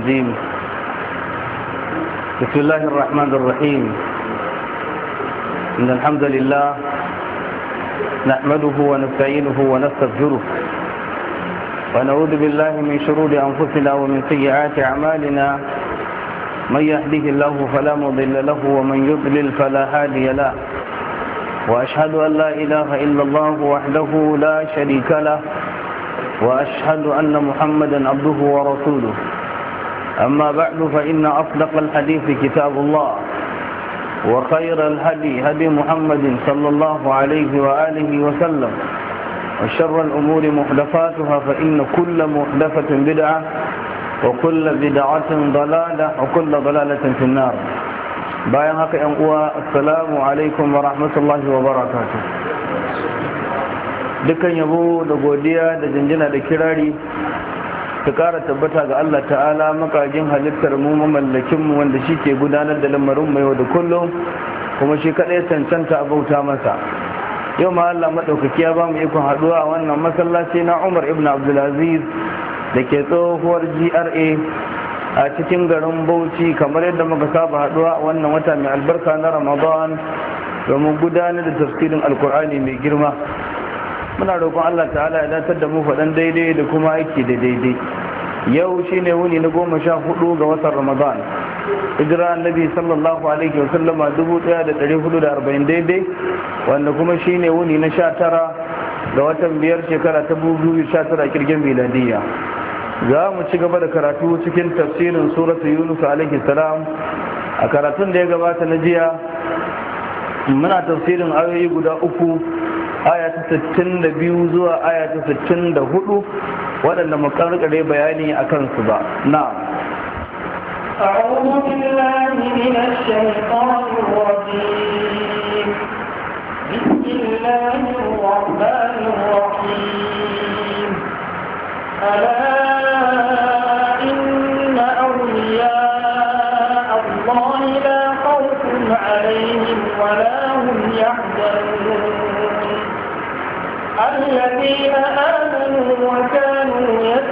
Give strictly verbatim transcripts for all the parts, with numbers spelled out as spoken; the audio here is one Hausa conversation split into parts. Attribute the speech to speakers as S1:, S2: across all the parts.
S1: الرجيم. بسم الله الرحمن الرحيم. إن الحمد لله نحمده ونستعينه ونستغفره ونعوذ بالله من شرور أنفسنا ومن سيئات أعمالنا. من يهده الله فلا مضل له ومن يضلل فلا هادي له. وأشهد أن لا إله إلا الله وحده لا شريك له وأشهد أن محمدا عبده ورسوله. أما بعد فإن أصدق الحديث كتاب الله وخير الهدي هدي محمد صلى الله عليه وآله وسلم وشر الأمور محدثاتها فإن كل محدثة بدعة وكل بدعة ضلالة وكل ضلالة في النار. bayan haka yan uwa, assalamu alaikum wa rahmatullahi wa barakatuh. Dukan yabo da godiya da jinjina da kirari ta kara tabbata ga Allah ta'ala, makagin halittar mu, mamallakin mu, wanda shi ke gudanar da lamarin mu yau da kullum, kuma shi kadai cancanta a bauta masa. Yau ma Allah madaukaki ya ba mu ikon haduwa a wannan masallaci na Umar ibn Abdulaziz da ke tsohuwar G R A a cikin garin Bauchi, kamar yadda muka saba haduwa a wannan wata mai albarka na Ramadan domin gudanar da tafsirin Alkur'ani mai girma. Muna roƙon Allah ta'ala ya datar da mu faɗan daidai da kuma aiki da daidai. Yau shine wuni na goma sha hudu ga watan Ramadan, hijira annabi sallallahu alaihi wasallama dubu ɗaya da ɗari hudu da arba'in daidai, wanda kuma shine wuni na sha tara ga watan biyar shekara ta dubu biyu sha tara kirgin miladiyya. Za mu ci gaba da karatu cikin tafsirin suratu Yunus alaihi salam. A karatun da ya gabata na jiya muna tafsirin ayoyi guda uku, aya ta sittin da biyu zuwa aya ta sittin da hudu, waɗanda mu karkare bayani a kansu ba. Na'am.
S2: أعوذ بالله من الشيطان الرجيم. بسم الله الرحمن الرحيم. ألا إن أولياء الله لا خوف عليهم ولا هم يحزنون الذين آمنوا وكانوا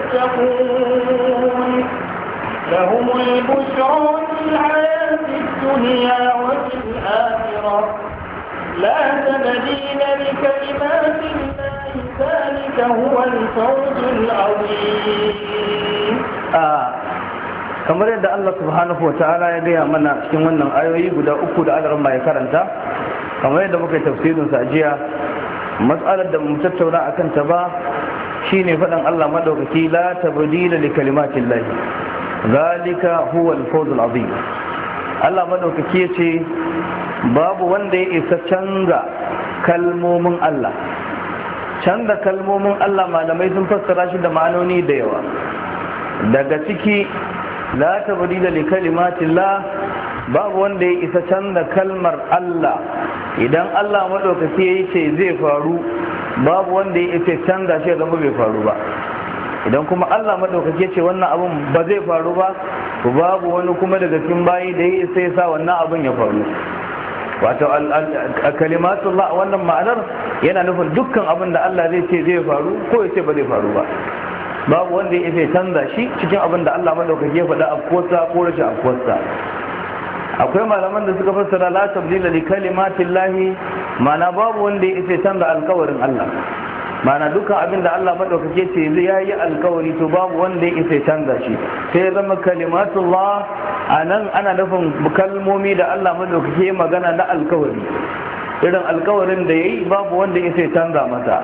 S2: يتقون لهم البشرى في الحياة الدنيا وفي الآخرة لا تبديل لكلمات الله ذلك هو الفوز العظيم.
S1: kamar yadda Allah subhanahu wa ta'ala ya gaya mana cikin wannan ayoyi guda uku da Allah ya karanta, kamar yadda muka yi tafsirin sa jiya, mas'alar da mu tattauna akan ta ba shine faɗan Allah madaukaki, la tabdila li kalimatillah zalika huwa al-fawz al-azim. Allah madaukaki yace babu wanda ya isa canza kalmomin Allah. Canza kalmomin Allah malamai sun fassara shi da ma'anoni da yawa. Daga ciki, la tabdila li kalimatillah, babu wanda ya isa canza kalmar Allah. Idan Allah madaukaki ya ce zai faru, babu wanda ya isa canza shi zama bai faru ba. Idan kuma Allah madaukaki ya ce wannan abun ba zai faru ba, to babu wani kuma daga cikin bayi da ya isa ya sa wannan abun ya faru. Wato kalimatullah wannan ma'anar yana nufin dukkan abin da Allah zai ce zai faru ko ya ce ba zai faru ba. Babu wanda ya isa canza shi cikin abin da Allah madaukaki ya faɗa afkosa ko rashin afkosa. Akwai malaman da suka fassara la tabdila li kalimatillahi, ma'ana babu wanda ya isa canza alkawarin Allah. Ma'ana dukkan abin da Allah madaukake ce ya yi alkawari, to babu wanda ya isa canza shi. Sai ya zama kalimatullah a nan ana nufin kalmomi da Allah madaukake magana na alkawari, irin alkawarin da ya yi babu wanda ya isa canza mata.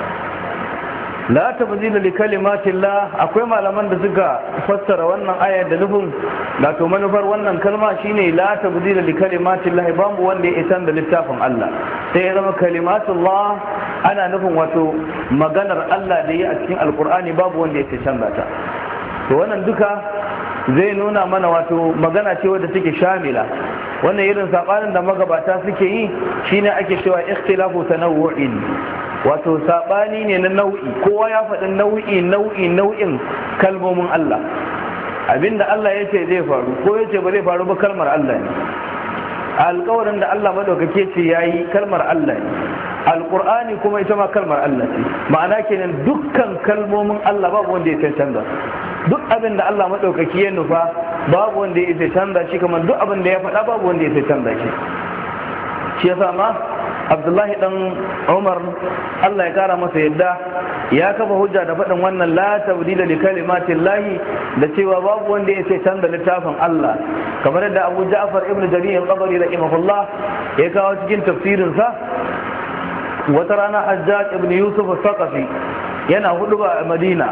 S1: La tabdila li kalimatillah, akwai malaman da suka fassara wannan aya da nufin, wato manufar wannan kalma shine la tabdila li kalimatillah, babu wanda ya isa da littafin Allah. Sai ya zama kalimatullah ana nufin wato maganar Allah da yi a cikin alkur'ani, babu wanda ya canza ta. To wannan duka zai nuna mana wato magana ce wadda take shamila. Wannan irin sabanin da magabata suke yi shine ake cewa ikhtilafu tanawu'in, wato sabani ne na nau'i, kowa ya faɗi nau'i nau'i nau'in kalmomin Allah. Abinda Allah ya ce zai faru ko ya ce ba zai faru ba, kalmar Allah ne. Alƙawarin da Allah madaukake ce yayi, kalmar Allah ne. Alƙur'ani kuma ita ma kalmar Allah ce. Ma'ana kenan dukkan kalmomin Allah babu wanda ya canza. duk abin da Allah madaukaki ya nufa babu wanda ya isa canza shi, kamar duk abin da ya faɗa babu wanda ya isa canza shi. Shi yasa ma Abdullahi dan Umar Allah ya kara masa yadda ya kafa hujja da faɗin wannan la tabdila li kalimatin lahi da cewa babu wanda ya isa canza littafin Allah, kamar yadda Abu Ja'far ibn Jarir al-Qabri rahimahullah ya kawo cikin tafsirin sa. Wata rana Hajjaj ibn Yusuf al-Thaqafi yana huduba a Madina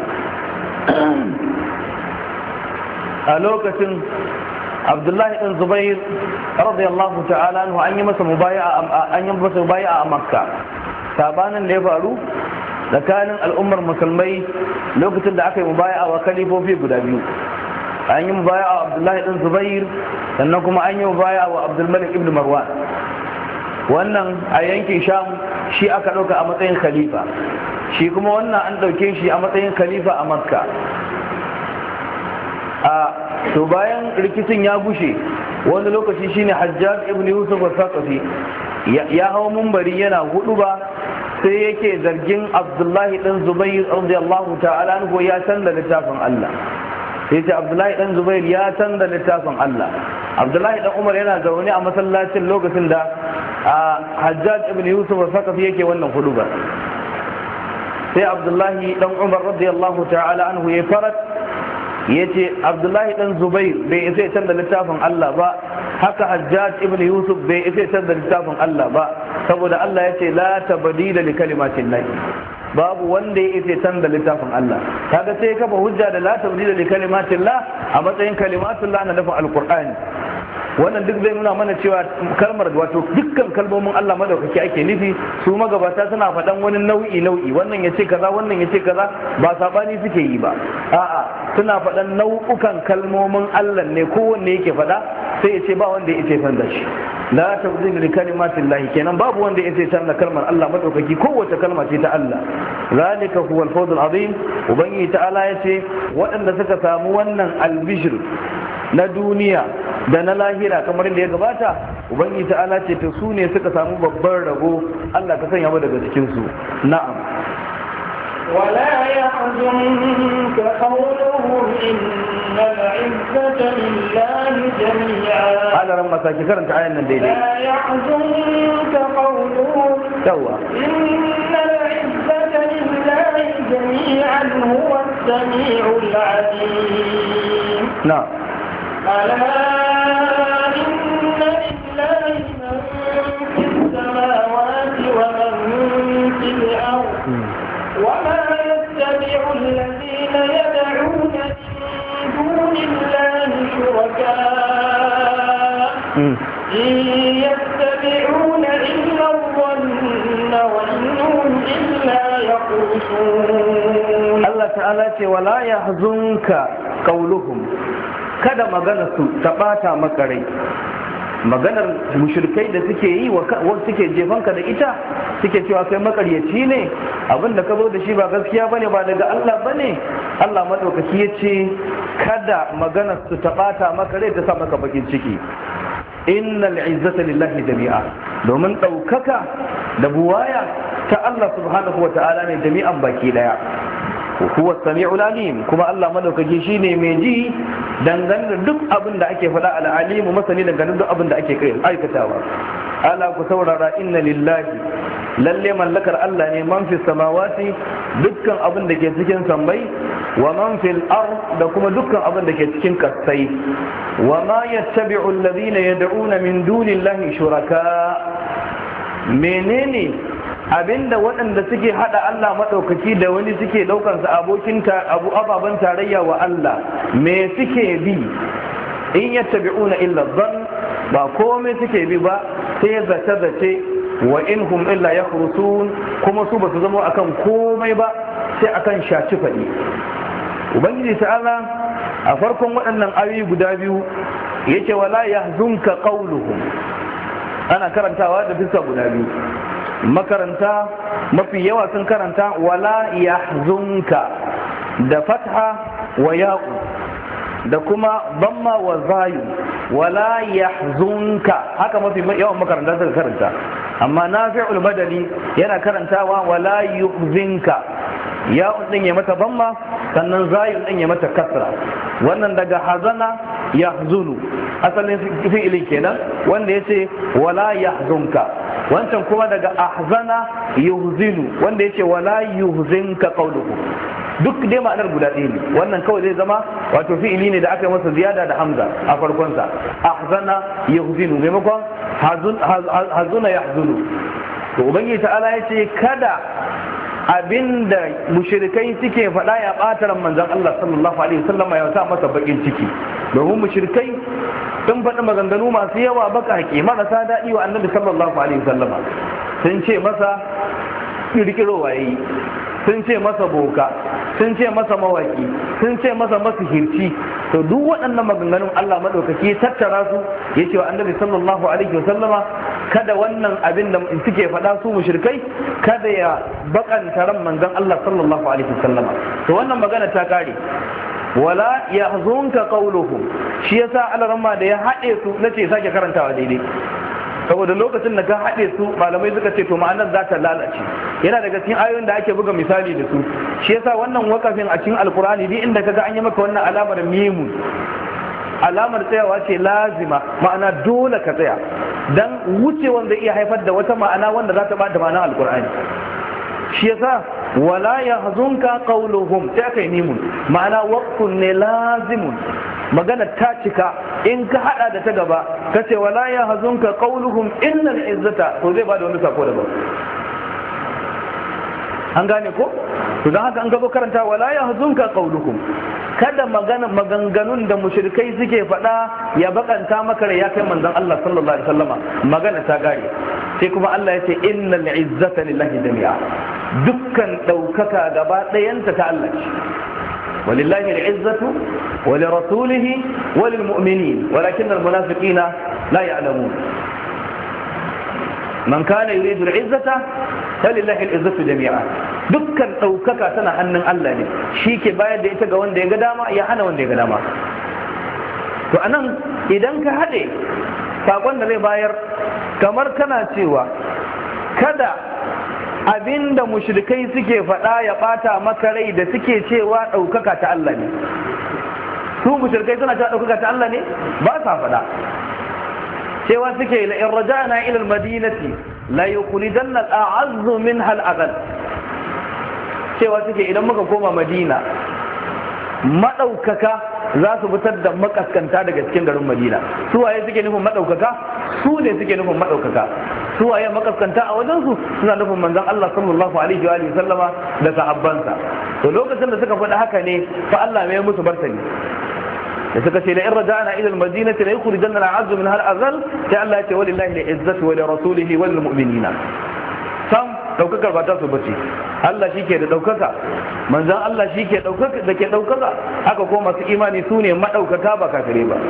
S1: a lokacin Abdullahi ɗan Zubair radiyallahu ta'ala anhu an yi masa mubaya'a an yi masa mubaya'a a Makka. Sabanin da ya faru tsakanin al'ummar musulmai lokacin da aka yi mubaya'a wa kalifofi guda biyu, an yi mubaya'a wa Abdullahi ɗan Zubair sannan kuma an yi mubaya'a wa Abdul Malik ibn Marwan. Wannan a yankin Sham shi aka ɗauka a matsayin khalifa, shi kuma wannan an ɗauke shi a matsayin khalifa a Makka. a to bayan rikicin ya gushe wani lokaci shine Hajjaj ibn Yusuf al-Thaqafi ya hawo munbari yana hudu ba sai yake zargin Abdullahi dan Zubair radiyallahu ta'ala anhu ya canza littafin Allah. Sai ce Abdullahi dan Zubair ya canza littafin Allah. Abdullahi dan Umar yana zaune a masallacin lokacin da Hajjaj ibn Yusuf al-Thaqafi yake wannan hudu ba. Sai Abdullahi dan Umar radiyallahu ta'ala anhu ya farat ya ce Abdullahi dan Zubair bai isa ya canza littafin Allah ba, haka Hajjaj ibn Yusuf bai isa ya canza littafin Allah ba, saboda Allah ya ce la tabdila li kalimatin lahi, babu wanda ya isa ya canza littafin Allah. Kaga sai ya kafa hujja da la tabdila li kalimatin la a matsayin kalimatun la na nufin alqur'ani. Wannan duk zai nuna mana cewa kalmar wato dukkan kalmomin Allah madaukaki ake nufi. Su magabata suna faɗan wani nau'i nau'i, wannan ya ce kaza wannan ya ce kaza, ba sabani suke yi ba, a'a suna faɗan nau'ukan kalmomin Allah ne kowanne yake faɗa, sai ya ce ba wanda ya ce canza shi. La tabdila li kalimatin lahi, kenan babu wanda ya ce canza kalmar Allah madaukaki, kowace kalma ce ta Allah. Zalika huwal fawzul azim. Ubangiji ta'ala ya ce waɗanda suka samu wannan albishir na duniya da na lahira kamar da ya gabata, ubangiji ta'ala ce ta su ne suka samu babban rabo. Allah ka sanya mu daga cikin su. Na'am.
S2: ولا يحزنك قولهم إن العزة لله جميعا.
S1: على رمى ساكي كرنت آية الديني.
S2: لا يحزنك قولهم
S1: سوى
S2: إن العزة لله جميعا هو السميع العليم.
S1: نعم.
S2: ألا إن لله من في السماوات ومن في الأرض وما يتبع الذين يدعون من دون الله شركاء إن يتبعون إلا الظن وإن هم إلا يخرصون.
S1: الله تعالى ولا يحزنك قولهم، kada magana su ta bata maka rai. Maganar mushrikai da suke yi wa suke jefanka da ita, suke cewa kai makaryaci ne, abinda ka zo da shi ba gaskiya bane, ba daga Allah bane. Allah madaukaki yace kada maganar su ta bata maka rai ta sa maka bakin ciki. Innal izzata lillahi jami'a, domin daukaka da buwaya ta Allah subhanahu wa ta'ala ne jami'an baki daya. huwa sami'ul alim, kuma Allah madaukaki shine mai ji dangane da duk abin da ake faɗa, al-alimu masani dangane da duk abin da ake aikatawa. Ala ku saurara, inna lillahi, lalle mallakar Allah ne, man fi samawati, dukkan abin da ke cikin sammai, wa man fil ard, da kuma dukkan abin da ke cikin kasai. Wa ma yattabi'u alladhina yad'una min dunillahi shuraka, menene abinda waɗanda suke hada Allah maɗaukaki da wani suke ɗaukansa abokin abu ababen tarayya wa Allah, me suke bi? In yattabi'una illa dhann, ba komai suke bi ba sai zace zace, wa in hum illa yakhrusun, kuma su ba su zama akan komai ba sai akan shaci faɗi. Ubangiji ta'ala a farkon waɗannan ayoyi guda biyu yace wala yahzunka qawluhum, ana karantawa da bisa guda biyu. Makaranta mafi yawa sun karanta wala yahzunka da fatha wa ya'u da kuma damma wa zayu, wala yahzunka, haka mafi yawan makaranta suka karanta. Amma Nafi'ul Madani yana karantawa wala yuhzinka, ya'un din ya mata damma sannan zayun din ya mata kasra. Wannan daga hazana yahzunu asalin fi'ilin kenan wanda yace wala yahzunka, wancan kuma daga ahzana yuhzinu wanda yace wala yuhzinka qawluhu. Duk dai ma'anar guda ɗaya ne. Wannan kawai zai zama wato fi'ili ne da aka yi masa ziyada da hamza a farkonsa, ahzana yuhzinu maimakon hazuna yahzunu. To ubangiji ta'ala ya ce kada abinda mushrikai suke faɗa ya ɓata ran manzon Allah sallallahu alaihi wasallam ya sa masa bakin ciki, domin mushrikai sun faɗi maganganu masu yawa baka haƙi marasa daɗi wa annabi sallallahu alaihi wasallam. Sun ce masa kirkirowa yayi, sun ce masa boka, sun ce masa mawaki, sun ce masa masihirci. To duk waɗannan maganganun Allah madaukaki ya tattara su ya ce wa annabi sallallahu alaihi wasallama kada wannan abin da suke faɗa su mushrikai kada ya bakanta ran manzon Allah sallallahu alaihi wasallama. To wannan magana ta kare, wala yahzunka qawluhum. Shi yasa Allah da ya haɗe su nace sake karantawa daidai, saboda lokacin da ka haɗe su malamai suka ce to ma'anar za ta lalace. Yana daga cikin ayoyin da ake buga misali da su. Shi yasa wannan wakafin a cikin alkur'ani duk inda kaga an yi maka wannan alamar mimun, alamar tsayawa ce lazima, ma'ana dole ka tsaya, dan wuce wanda iya haifar da wata ma'ana wanda za ta bada ma'anar alkur'ani. Shi yasa wala yahzunka qawluhum sai kai mimun, ma'ana waqtun ne lazimun, magana ta cika. In ka hada da ta gaba ka ce wala yahzunka qawluhum innal izzata, to zai bada wani sako daban. An gane ko? To dan haka an gaba karanta wala yahzunka qawluhum, kada magana maganganun da mushrikai suke faɗa ya bakanta maka ya kai manzon Allah sallallahu alaihi wasallama. Magana ta gare, sai kuma Allah ya ce innal izzata lillahi jami'a, dukkan daukaka gaba ɗayanta ta Allah ce. ولله العزة ولرسوله وللمؤمنين ولكن المنافقين لا يعلمون. من كان يريد العزة فلله العزة جميعا. dukkan ɗaukaka tana hannun Allah ne, shi ke bayar da ita ga wanda ya ga dama ya hana wanda ya ga dama. To anan idan ka haɗe sakon da zai bayar kamar kana cewa kada abinda mushrikai suke faɗa ya ɓata maka rai da suke cewa ɗaukaka ta Allah ne. Su mushrikai suna cewa ɗaukaka ta Allah ne? Ba sa faɗa. Cewa suke la in raja'na ila al-madinati la yukhrijanna al-a'azzu minha al-adhall. Cewa suke idan muka koma Madina madaukaka za su fitar da makaskanta daga cikin garin Madina. Su waye suke nufin madaukaka? Su ne suke nufin madaukaka. Su waye makaskanta a wajen su? Suna nufin manzon Allah sallallahu alaihi wa sallama da sahabbansa. To lokacin da suka faɗi haka ne fa Allah mai musu martani. Da suka ce la in raja'na ila al-madinati la yukhrijanna al-'azzu minha al-azal, sai Allah ya ce walillahi al-izzatu wa li rasulihi wal mu'minina. Sam daukakar ba ta so bace. Allah shike da daukaka, manzon Allah shike daukaka da ke daukaka, haka ko masu imani su ne madaukaka ba kafire ba.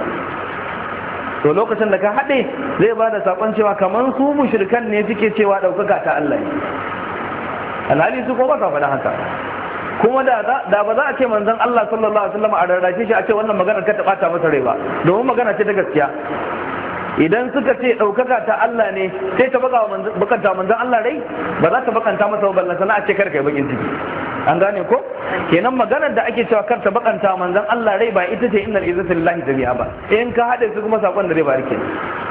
S1: To lokacin da ka haɗe zai ba da sakon cewa kamar su mushrikan ne suke cewa daukaka ta Allah ne, alhali su ko ba sa faɗa haka. Kuma da da ba za a ce manzon Allah sallallahu alaihi wasallam a rarrashe shi a ce wannan magana ka ta bata masa rai ba, domin magana ce ta gaskiya. Idan suka ce ɗaukaka ta Allah ne sai ta bakanta manzon Allah rai, ba za ta bakanta masa ba, ballan sana a ce kar kai bakin ciki. An gane ko? Kenan maganar da ake cewa kar ta bakanta manzon Allah rai ba ita ce innal izzata lillahi jami'a ba. In ka hade su kuma sakon da zai bari kenan.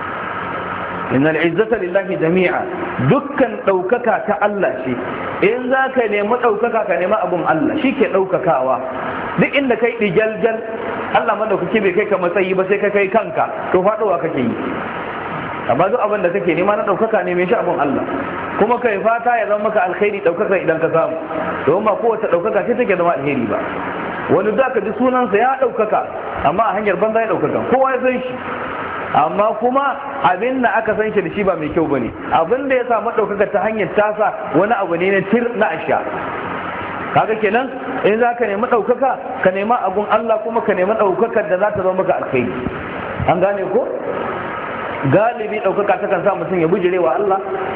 S1: Innal izzata lillahi jami'a, dukkan ɗaukaka ta Allah ce. In za ka nemi ɗaukaka ka nemi abun Allah, shi ke ɗaukakawa. Duk inda kai ɗigyalgyal Allah madaukaki bai kai ka matsayi ba sai ka kai kanka, to faɗowa kake yi. Amma duk abin da kake nema na ɗaukaka ne mai shi abun Allah, kuma kai fata ya zama maka alkhairi ɗaukaka idan ka samu, domin ba kowace ɗaukaka ce take zama alheri ba. Wani za ka ji sunansa ya ɗaukaka amma a hanyar banza ya ɗaukaka, kowa ya san shi, amma kuma abin da aka san shi da shi ba mai kyau bane. Abin da ya samu ɗaukaka ta hanyar tasa wani abu ne na tir na asha. Kaga kenan in za ka nemi ɗaukaka ka nema agun Allah, kuma ka nemi ɗaukakar da za ta zama maka alkhairi. An gane ko? Galibi ɗaukaka takan sa mutum ya bujirewa Allah,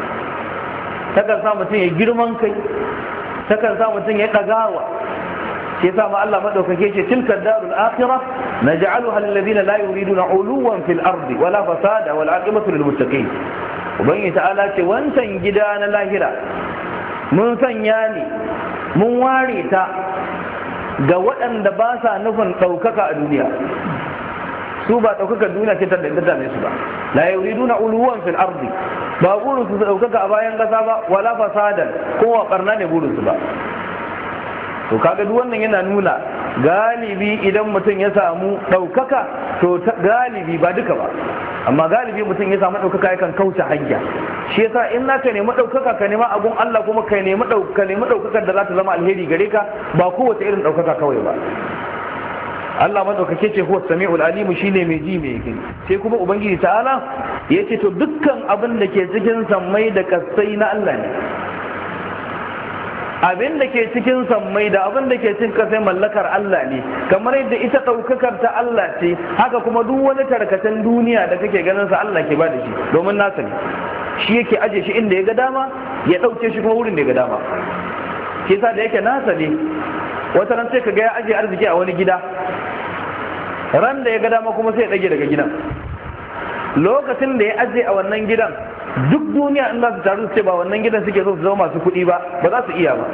S1: takan sa mutum ya girman kai, takan sa mutum ya ɗagawa. Shi yasa ma Allah madaukake ce tilka darul akhirah naj'aluha lil ladina la yuriduna uluwan fil ardi wala fasada wal aqibatu lil muttaqin. Ubangi ta'ala ce wancan gida na lahira mun sanya ne, mun ware ta ga waɗanda ba sa nufin ɗaukaka a duniya. Su ba ɗaukakar duniya ce ta dame su ba. La yuriduna uluwan fil ardi, ba burin su ɗaukaka a bayan ƙasa ba, wala fasadan, kowa barna ne burin su ba. To kaga duk wannan yana nuna galibi idan mutum ya samu ɗaukaka, to galibi ba duka ba, amma galibi mutum ya samu ɗaukaka yakan kauce hanya. Shi yasa in na ka nemi ɗaukaka ka nema abun Allah, kuma ka nemi ɗaukakar da za ta zama alheri gare ka, ba kowace irin ɗaukaka kawai ba. Allah madaukake ce huwa sami'ul alimu, shine mai ji mai gani. Sai kuma ubangiji ta'ala ya ce to dukkan abin da ke cikin sammai da kasai na Allah ne. Abin da ke cikin sammai da abin da ke cikin kasai mallakar Allah ne, kamar yadda ita ɗaukakar ta Allah ce, haka kuma duk wani tarkacen duniya da kake ganin sa Allah ke ba da shi, domin nasa ne. Shi yake aje shi inda ya ga dama, ya ɗauke shi kuma wurin da ya ga dama. Shi yasa da yake nasa ne, wata ran sai ka ga ya aje arziki a wani gida, ran da ya ga dama kuma sai ya ɗage daga gidan. Lokacin da ya aje a wannan gidan, duk duniya in za su taru su ce ba wannan gidan suke so su zama masu kuɗi ba, ba za su iya ba.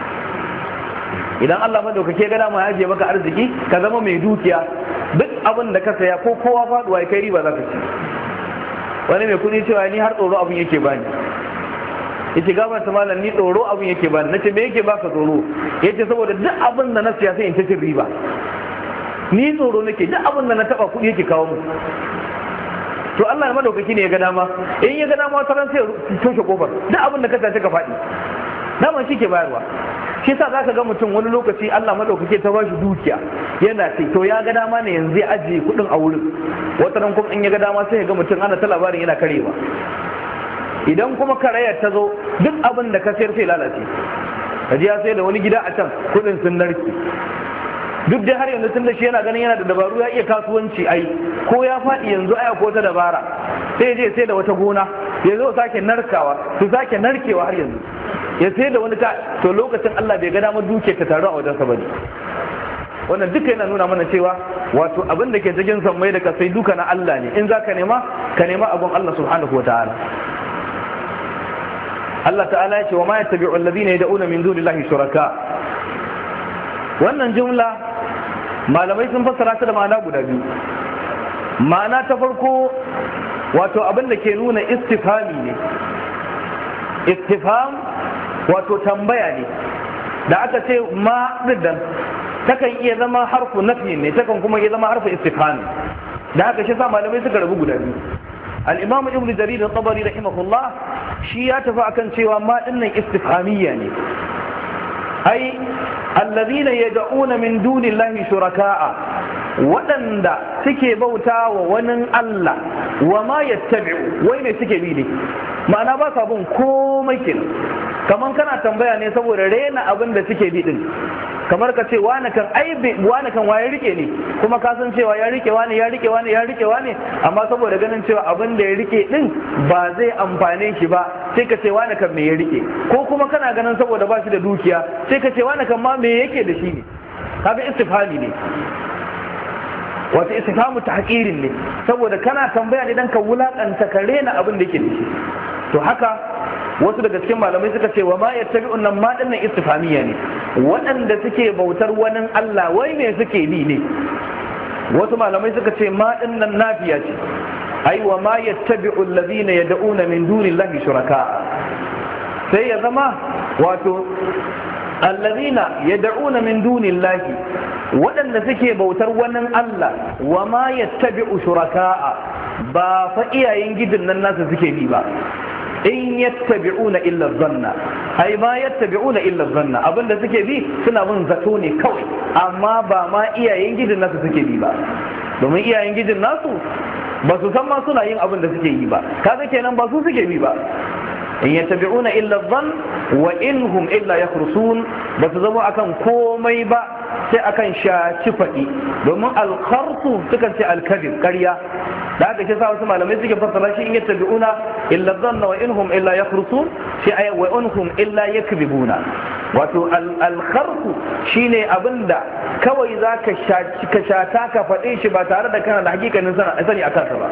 S1: Idan Allah madaukake ga dama ya aje maka arziki ka zama mai dukiya, duk abin da ka saya ko kowa faduwa ya kai riba za ka ci. Wani mai kuɗi cewa ni har tsoro abin yake bani, yace gabar ta malam ni tsoro abin yake bani. Nace me yake baka tsoro? Yace saboda duk abin da na siya sai in ta cin riba, ni tsoro nake, duk abin da na taba kuɗi yake kawo mu. To Allah ya madaukaki ne ya ga dama, in ya ga dama wata ran sai toshe kofar, duk abin da ka sace ka faɗi, daman shi ke bayarwa. Shi yasa zaka ga mutum wani lokaci Allah madaukaki ta bashi dukiya, yana ce to ya ga dama ne yanzu ya ajiye kuɗin a wurin, wata ran kuma in ya ga dama sai ya ga mutum ana ta labarin yana karewa. Idan kuma karayar ta zo, duk abin da ka sayar sai lalace. Kaji ya sayar da wani gida a can, kuɗin sun narke. Duk dai har yanzu tun da shi yana ganin yana da dabaru, ya iya kasuwanci ai, ko ya faɗi yanzu aya ko ta dabara, sai je sai da wata gona, ya zo sake narkawa, su sake narkewa har yanzu, ya sai da wani ta, to lokacin Allah bai ga damar duke ta taru a wajensa bane. Wannan duka yana nuna mana cewa wato abin da ke cikin sammai da kasai duka na Allah ne. In za ka nema, ka nema abun Allah subhanahu wa ta'ala. Allah ta'ala ya ce wa ma yattabi'u alladhina yad'una min dunillahi shuraka. Wannan jumla malamai sun fassara ta da ma'ana guda biyu. Ma'ana ta farko wato abin da ke nuna istifhami ne. Istifham wato tambaya ne. Da aka ce ma didan takan iya zama harfu nafi ne, takan kuma iya zama harfu istifhami. Da haka shi sa malamai suka rabu guda biyu. Al-Imam Ibn Jarir al-Tabari rahimahullah shi ya tafi akan cewa ma dinnan istifhamiyya ne. Ai alladhina yad'una min dunillahi shuraka'a, waɗanda suke bauta wa wani Allah, wa ma yattabi'u, wai ne suke bi ne, ma'ana ba sa bin komai kenan. Kaman kana tambaya ne saboda rena abin da suke bi din, kamar ka ce wani kan aibe wani kan waye rike ne, kuma ka san cewa ya rike wani ya rike wani ya rike wani, amma saboda ganin cewa abin da ya rike din ba zai amfane shi ba, sai ka ce wani kan me ya rike, ko kuma kana ganin saboda ba shi da dukiya sai ka ce wani kan ma me yake da shi ne. Kaga istifhami ne, wato istifhamu tahqirin ne, saboda kana tambaya ne dan ka wulakanta ka rena abin da yake da shi. To haka wasu daga cikin malamai suka ce wa ma yattabi'un nan ma dinnan istifhamiyya ne, waɗanda suke bautar wani Allah wai me suke bi ne. Wasu malamai suka ce ma dinnan nafiya ce, ai wa ma yattabi'u alladhina yad'una min dunillahi shuraka, sai ya zama wato alladhina yad'una min dunillahi, waɗanda suke bautar wani Allah, wa ma yattabi'u shuraka'a, ba fa iyayen gidin nan nasu suke bi ba. In yattabi'una illa dhanna, ai ma yattabi'una illa dhanna, abinda suke bi suna bin zato ne kawai, amma ba ma iyayen gidin nasu suke bi ba, domin iyayen gidin nasu ba su san ma suna yin abin da suke yi ba, kaga kenan ba su suke bi ba. In yattabi'una illa dhann wa inhum illa yakhrusun, ba su zama akan komai ba sai akan shaci faɗi, domin alkharsu sukan ce alkadib, ƙarya. Da haka shi sa wasu malamai suke fassara shi in yattabi'una illa dhanna wa inhum illa yakhrusun, shi ay wa inhum illa yakذibuna. Wato al-kharsu shine abinda kawai zaka shaci ka shata ka faɗe shi ba tare da kana da hakikanin sani akan sa ba.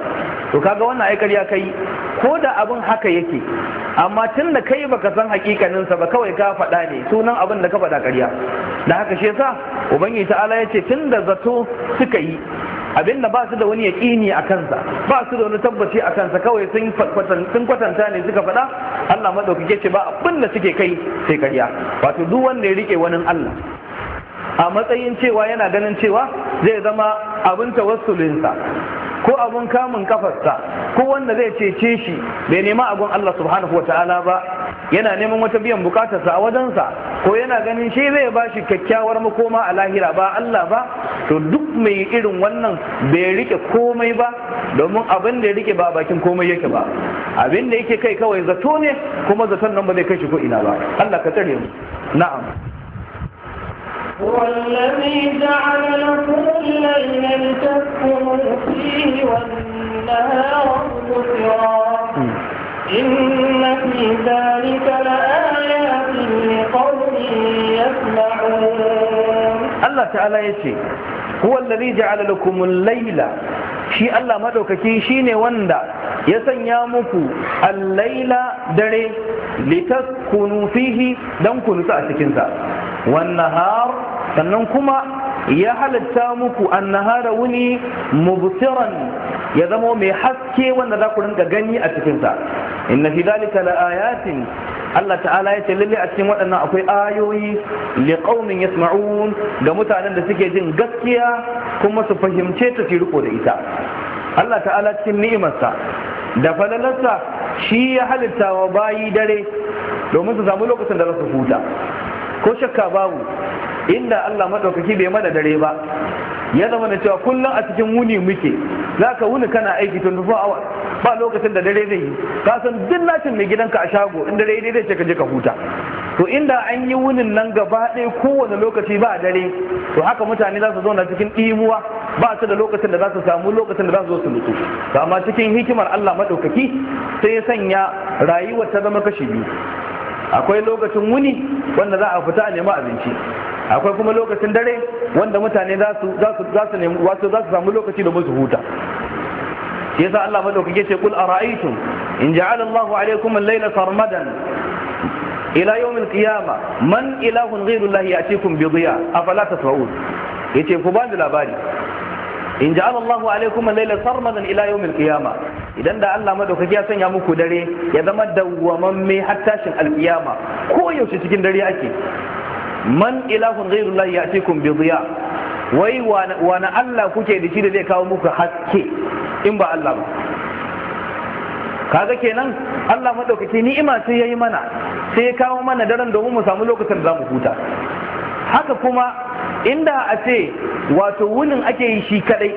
S1: to kaga wannan ai ƙarya kai, ko da abin haka yake, amma tun da kai baka san hakikaninsa ba kawai ka faɗa ne sunan abin da ka faɗa ƙarya. Da haka shi yasa ubangiji ta'ala ya ce tun da zato suka yi abinda ba su da wani yaƙini a kansa, ba su da wani tabbaci a kansa, kawai sun kwatanta ne suka faɗa, Allah maɗaukake ce ba abin da suke kai sai ƙarya. Wato duk wanda ya riƙe wani Allah a matsayin cewa yana ganin cewa zai zama abin tawassulinsa ko abin kamun kafarsa ko wanda zai cece shi bai nema abin Allah subhanahu wa ta'ala ba, yana neman wata biyan bukatarsa a wajensa, ko yana ganin shi zai ba shi kyakkyawar makoma a lahira ba Allah ba, to duk mai irin wannan bai rike komai ba, domin abin da ya rike ba bakin komai yake ba, abin da yake kai kawai zato ne, kuma zaton nan ba zai kai shi ko ina ba. Allah ka tsare mu. Na'am.
S2: هو الذي جعل لكم الليل لتسكنوا فيه والنهار مبصرا إن في ذلك لآيات لقوم يسمعون. الله تعالى يقول هو الذي جعل لكم الليل، shi Allah madaukaki shine wanda ya sanya muku al-laila dare litaskunu fihi dan ku nutsu a cikin sa, wan nahar sannan kuma ya halatta muku an-nahara wuni mubsiran ya zama mai haske wanda za ku rinka gani a cikin sa. Inna fi dhalika laayatin, Allah ta'ala ya ce lalle a cikin waɗannan akwai ayoyi liqaumin yasma'un, ga mutanen da suke jin gaskiya kuma su fahimce ta su riko da ita. Allah ta'ala cikin ni'imarsa da falalarsa shi ya halitta wa bayi dare domin su samu lokacin da za su huta. Ko shakka babu, inda Allah madaukaki bai mana dare ba, ya zama da cewa kullum a cikin wuni muke, za ka wuni kana aiki twenty-four hours ba lokacin da dare zai yi, ka san duk nacin mai gidanka a shago in dare dai ce ka je ka huta. To inda an yi wunin nan gaba ɗaya kowane lokaci ba dare, to haka mutane za su zauna cikin ɗimuwa, ba su da lokacin da za su samu lokacin da za su zo su nutsu. To amma cikin hikimar Allah maɗaukaki sai ya sanya rayuwar ta zama kashi biyu. Akwai lokacin wuni wanda za a fita a nemi abinci, akwai kuma lokacin dare wanda mutane za su za su za su nemi wato za su samu lokaci domin su huta. Shi yasa Allah madaukake ce kul ara'aytum in ja'ala Allahu alaykum al-layla sarmadan ila yawm al-qiyamah man ilahun ghayru Allah ya'tikum bi dhiya afala tasma'un. Yace ku ba da labari, in ja'ala Allahu alaykum al-layla sarmadan ila yawm al-qiyamah, idan da Allah madaukaki ya sanya muku dare ya zama dawwamamme har tashin al-qiyama, ko yaushe cikin dare ake, man ilahun ghayru Allah ya'tikum bi dhiya, wai wani Allah kuke da shi da zai kawo muku haske in ba Allah ba. Kaga kenan Allah madaukaki ni'ima sai yayi mana, sai ya kawo mana daren domin mu samu lokacin da za mu huta. Haka kuma inda a ce wato wunin ake yi shi kadai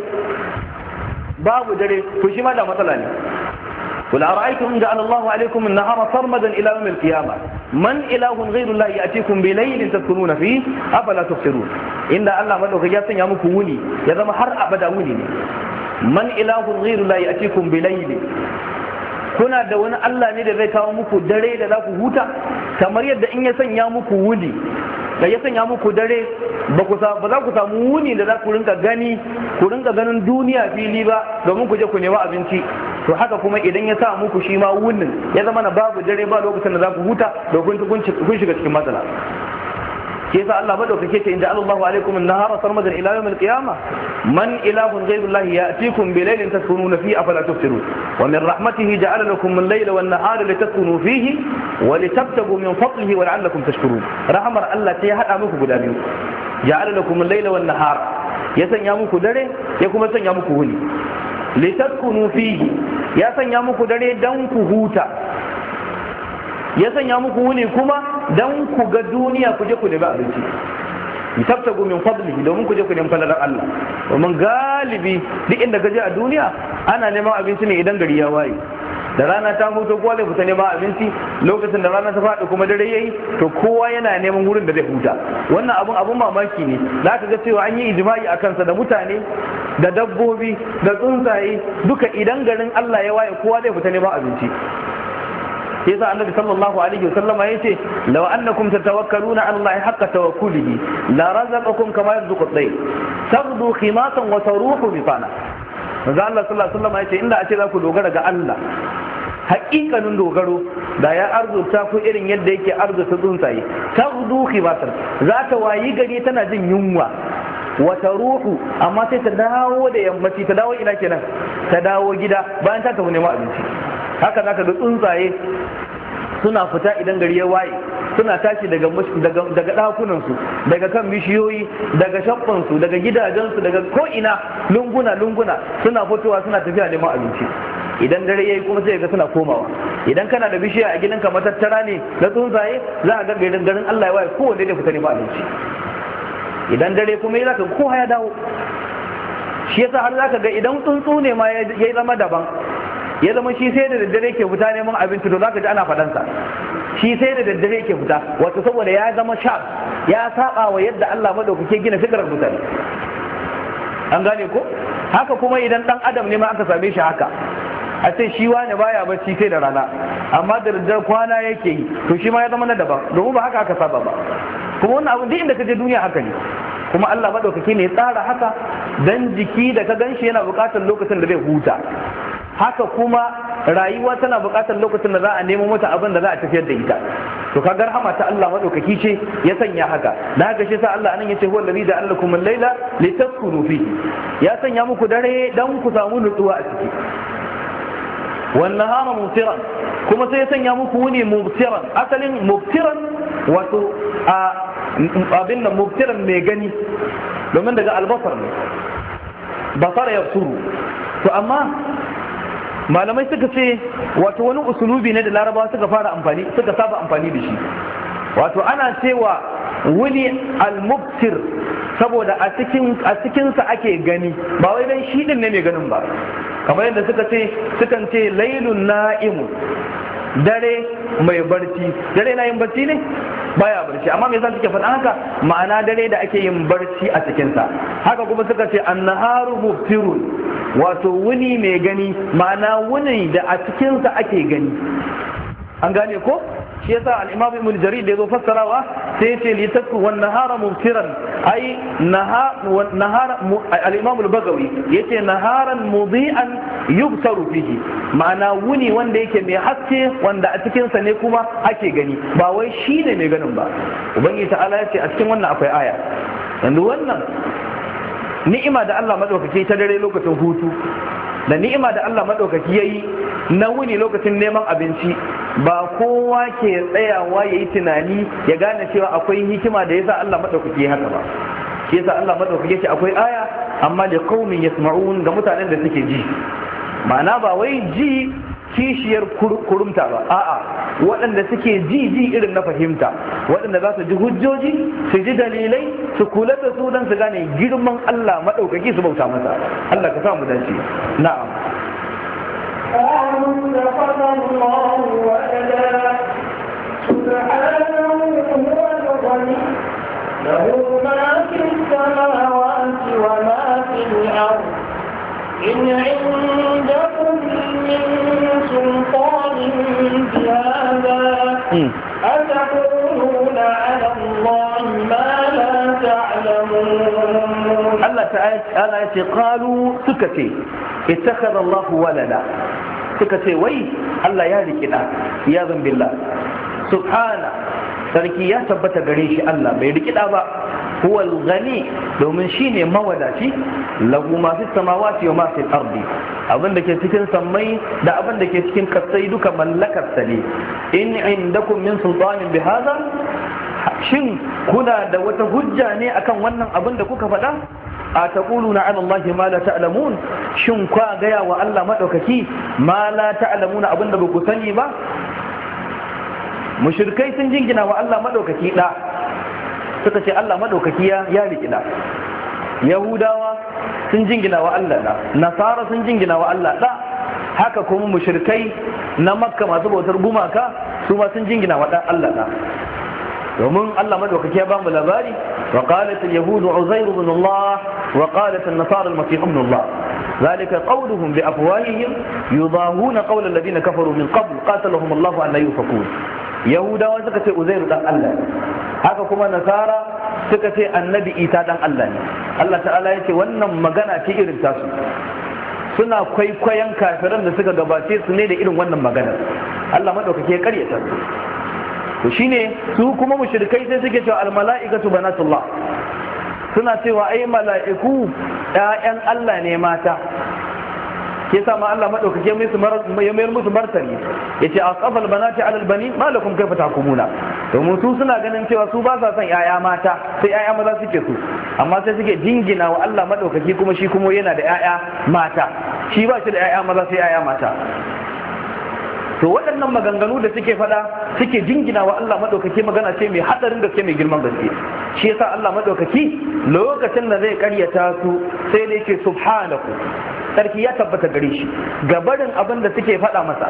S2: babu dare, to shi ma da matsala ne. قل أرأيتم إن جعل الله عليكم النهار سرمدا إلى يوم القيامة من إله غير الله يأتيكم بليل تسكنون فيه أفلا تبصرون. إن الله مدعوك ياسن يامك وني يذا ما حر أبدا وني من إله غير الله يأتيكم بليل. kuna da wani Allah ne da zai kawo muku dare da za ku huta, kamar yadda in ya sanya muku wuni da ya sanya muku dare ba za ku samu wuni da za ku rinka gani ku rinka ganin duniya fili ba domin ku je ku nema abinci. To haka kuma idan ya sa muku shi ma wunin ya zama na babu dare ba lokacin da za ku huta domin kun shiga cikin matsala. Ke sa Allah madaukake ce inda Allahu alaikum an-nahara sarmadan ila yawm al-qiyamah man ilahun ghayru Allah ya'tikum bi laylin taskununa fihi afala tubsirun wa min rahmatihi ja'ala lakum al-layla wan-nahara litaskunu fihi wa litabtagu min fadlihi wa la'allakum tashkurun. Rahmar Allah ta ya hada muku guda biyu, ja'ala lakum al-layla wan-nahara, ya sanya muku dare ya kuma sanya muku wuni, litaskunu fihi ya sanya muku dare dan ku huta, ya sanya muku wuni kuma dan ku ga duniya ku je ku nemi abinci, tabtagu min fadlihi domin ku je ku nemi falalar Allah. Domin galibi duk inda ka je a duniya ana neman abinci ne idan gari ya waye, da rana ta huto kowa zai fita neman abinci, lokacin da rana ta faɗi kuma dare yayi to kowa yana neman wurin da zai huta. Wannan abun abun mamaki ne, za ka ga cewa an yi ijma'i a kansa da mutane da dabbobi da tsuntsaye duka, idan garin Allah ya waye kowa zai fita neman abinci. yasa annabi sallallahu alaihi wasallam yace law annakum tatawakkaluna ala allahi haqqa tawakkulihi la razaqakum kama yarzuqu at-tayr taghdu khimatan wa taruhu bitana. manzo Allah sallallahu alaihi wasallam ya ce inda a ce za ku dogara ga Allah haƙiƙanin dogaro da ya arzuta ku irin yadda yake arzuta tsuntsaye ta hudu khibatar za ta wayi gari tana jin yunwa wata ruhu amma sai ta dawo da yammaci ta dawo ina kenan ta dawo gida bayan ta tafi neman abinci. Haka zaka ga tsuntsaye suna fita idan gari ya waye suna tashi daga daga ɗakunansu daga kan bishiyoyi daga shaffansu daga gidajensu daga ko'ina lunguna lunguna suna fitowa suna tafiya neman abinci. Idan dare yayi kuma sai ga suna komawa. Idan kana da bishiya a gidanka matattara ne na tsuntsaye za a ga garin garin Allah ya waye kowanne da fita neman abinci. Idan dare kuma ya zaka kowa ya dawo. Shi yasa har zaka ga idan tsuntsu ne ma ya zama daban ya zama shi sai da daddare ke fita neman abinci to zaka ji ana fadansa. Shi sai da daddare ke fita wato saboda ya zama sharp ya saba wa yadda Allah madaukake gina fikrar mutane. An gane ko? Haka kuma idan dan adam ne ma aka same shi haka a ce shi wani baya bacci sai da rana amma da daddare kwana yake yi to shi ma ya zama na daban domin ba haka aka saba ba. Kuma wannan abu duk inda ka je duniya haka ne. Kuma Allah madaukake ne ya tsara haka dan jiki da ka ganshi yana buƙatar lokacin da zai huta. Haka kuma rayuwa tana buƙatar lokacin da za a nemo mata abin da za a tafiyar da ita. To kaga rahama ta Allah madaukaki ce ya sanya haka. Da haka shi sa Allah anan yace huwa allazi ja'ala lakum al-laila litaskunu fihi. Ya sanya muku dare dan ku samu nutsuwa a ciki. Wan nahara mubtiran kuma sai ya sanya muku wuni mubtiran asalin mubtiran wato a abin nan mubtiran mai gani domin daga albasar ne basar ya suru. To amma malamai suka ce wato wani usulubi ne da larabawa suka fara amfani suka saba amfani da shi. Wato ana cewa wuni al-mubtir saboda a cikin a cikin sa ake gani ba wai dan shi din ne mai ganin ba. Kamar yadda suka ce sukan ce lailun na'imun dare mai barci. Dare na yin barci ne baya barci amma me yasa suke faɗa haka ma'ana dare da ake yin barci a cikin sa. Haka kuma suka ce annaharu mubtirun wato wuni mai gani ma'ana wuni da a cikinsa ake gani. An gane ko? Shi yasa al-Imam Ibn Jarir da yazo fassarawa sai yace li tasku wan nahara mubtiran ai nahara al-Imam al-Bagawi yace naharan mudi'an yubsaru fihi ma'ana wuni wanda yake mai haske wanda a cikinsa ne kuma ake gani ba wai shi ne mai ganin ba. Ubangiji ta'ala yace a cikin wannan akwai aya. Yanzu wannan ni'ima da Allah madaukaki ta dare lokacin hutu da ni'ima da Allah madaukaki yayi na wuni lokacin neman abinci ba kowa ke tsayawa yayi tunani ya gane cewa akwai hikima da yasa Allah madaukaki haka ba. Shi yasa Allah madaukaki yace akwai aya amma li qaumin yasma'un ga mutanen da suke ji. Ma'ana ba wai ji kishiyar kurumta ba a'a waɗanda suke ji ji irin na fahimta waɗanda za su ji hujjoji su ji dalilai su kula da su don su gane girman Allah maɗaukaki su bauta masa. Allah ka sa mu dace. Na'am.
S3: له ما في السماوات وما في الأرض إن عندكم من سلطان بهذا أتقولون على الله ما لا تعلمون.
S2: الله تعالى قالوا سكتي اتخذ الله ولدا سكتي وي الله يا ركنا يا ذنب الله سبحانه sarki ya tabbata gare shi Allah bai rikida ba huwal ghani domin shine mawadaci lahu ma fi samawati wa ma fi ardi abin da ke cikin sammai da abin da ke cikin kasai duka mallakar sa ne. In indakum min sultanin bihadha shin kuna da wata hujja ne akan wannan abin da kuka faɗa a taquluna ala allahi ma la ta'lamun shin kwa gaya wa Allah madaukaki ma la ta'lamuna abin da ba ku sani ba. Mushrikai sun jingina wa Allah madaukaki da suka ce Allah madaukaki ya ya riki da. Yahudawa sun jingina wa Allah da, Nasara sun jingina wa Allah da, haka kuma mushrikai na Makka masu bautar gumaka su ma sun jingina wa dan Allah da. Domin Allah madaukaki ya bamu labari wa qalat al-yahud Uzair ibn Allah wa qalat an-nasara al-masih ibn Allah ذلك قولهم بأفواههم يضاهون قول الذين كفروا من قبل قاتلهم الله أن لا يؤفكون. Yahudawa suka ce Uzairu dan Allah ne, haka kuma Nasara suka ce Annabi Isa dan Allah ne. Allah ta'ala ya ce wannan magana ce irin tasu. suna kwaikwayon kafiran da suka gabace su ne da irin wannan maganar. Allah madaukake ya karyata su. To shine su kuma mushrikai sai suke cewa al mala'ikatu banatullah, suna cewa ai mala'iku ƴaƴan Allah ne mata. Ke sa ma Allah madaukake ya mayar musu martani yace asafal banati alal bani ma lakum kaifa tahkumuna. Domin su suna ganin cewa su ba sa son ƴaƴa mata, sai ƴaƴa maza suke su, amma sai suke jingina wa Allah madaukake kuma shi kuma yana da ƴaƴa mata, shi ba shi da ƴaƴa maza sai ƴaƴa mata. To waɗannan maganganu da suke faɗa suke jingina wa Allah madaukake magana ce mai hadarin gaske, mai girman gaske. Shi yasa Allah madaukaki lokacin da zai karyata su sai da yake subhanahu, sarki ya tabbata gare shi gabarin abin da suke faɗa masa.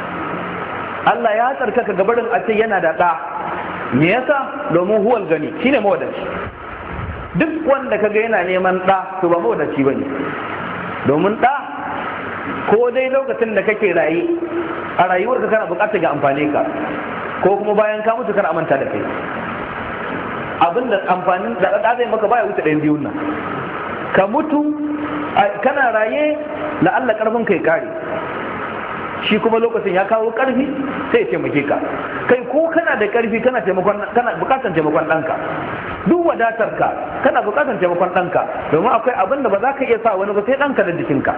S2: Allah ya tsarkaka gabarin a ce yana da ɗa. Me yasa? Domin huwal gani, shine mawadaci. Duk wanda kaga yana neman ɗa to ba mawadaci bane. Domin ɗa ko dai lokacin da kake raye a rayuwarka kana bukatar ga amfane ka, ko kuma bayan ka mutu kana amanta da kai. Abinda amfanin da ɗa zai maka baya wuce ɗayan biyun nan. Ka mutu kana raye la'alla karfin kai kare, shi kuma lokacin ya kawo karfi sai ya taimake ka. Kai ko kana da karfi kana taimakon, kana bukatar taimakon ɗanka, duk wadatar ka kana bukatar taimakon ɗanka, domin akwai abin da ba za ka iya sa wani ba sai ɗanka da jikinka.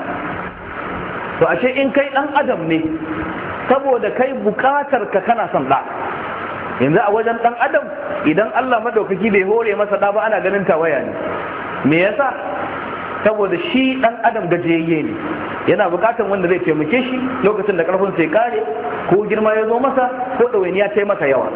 S2: To ashe in kai ɗan adam ne, saboda kai bukatar ka kana son ɗa. Yanzu a wajen ɗan adam idan Allah madaukaki bai hore masa ɗa ba ana ganin tawaya ne. Me yasa? Saboda shi ɗan adam gajiyayye ne, yana bukatar wanda zai taimake shi lokacin da karfin sai kare, ko girma ya zo masa, ko ɗawainiya ta yi masa yawa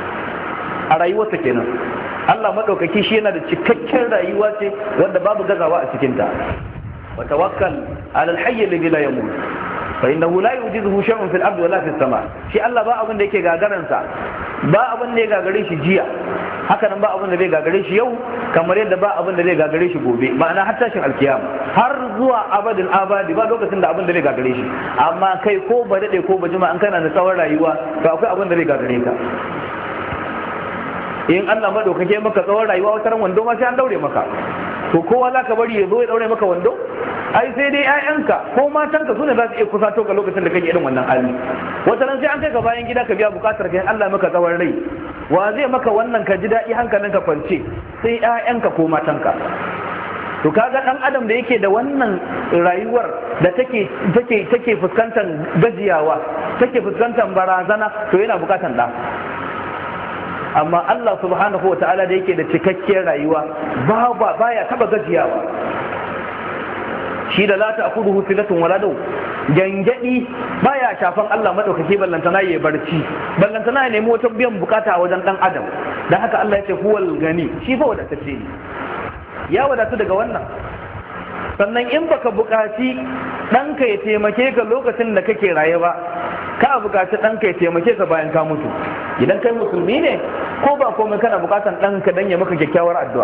S2: a rayuwarsa kenan. Allah maɗaukaki shi yana da cikakken rayuwa ce wanda babu gazawa a cikinta. wa tawakkal ala al-hayy alladhi la yamut fa innahu la yujizuhu shay'un fil ardi wala fis sama. Shi Allah ba abin da yake gagaransa, ba abin da ya gagare shi jiya, haka nan ba abin da zai gagare shi yau, kamar yadda ba abin da zai gagare shi gobe, ma'ana har tashin alkiyama, har zuwa abadin abadi ba lokacin da abin da zai gagare shi. Amma kai ko ba dade ko ba jima an kana da tsawon rayuwa to akwai abin da zai gagare ka. In Allah madaukake maka tsawon rayuwa wata ran wando ma sai an daure maka, to kowa za ka bari ya zo ya daure maka wando? Ai sai dai ƴaƴanka ko matanka su ne za su iya kusato ka lokacin da kake irin wannan hali. Wata ran sai an kai ka bayan gida ka biya bukatar ka, Allah maka tsawon rai, wa zai maka wannan ka ji daɗi hankalinka kwance? Sai ƴaƴanka ko matanka. To kaga dan adam da yake da wannan rayuwar da take take take fuskantar gajiyawa, take fuskantar barazana, to yana bukatan da. Amma Allah subhanahu wa ta'ala da yake da cikakkiyar rayuwa ba ba baya taba gajiyawa. Shi da la ta'khudhuhu sinatun wala daw, gangadi baya shafan Allah madaukake, ballantana yayi barci, ballantana ya nemi wata biyan bukata a wajen dan adam. Dan haka Allah ya ce huwal gani, shi fa wadatacce ne, ya wadatu daga wannan. Sannan in baka bukaci ɗanka ya taimake ka lokacin da kake raye ba, ka bukaci ɗanka ya taimake ka bayan ka mutu. Idan kai musulmi ne, ko ba komai kana bukatan ɗanka dan ya maka kyakkyawar addu'a.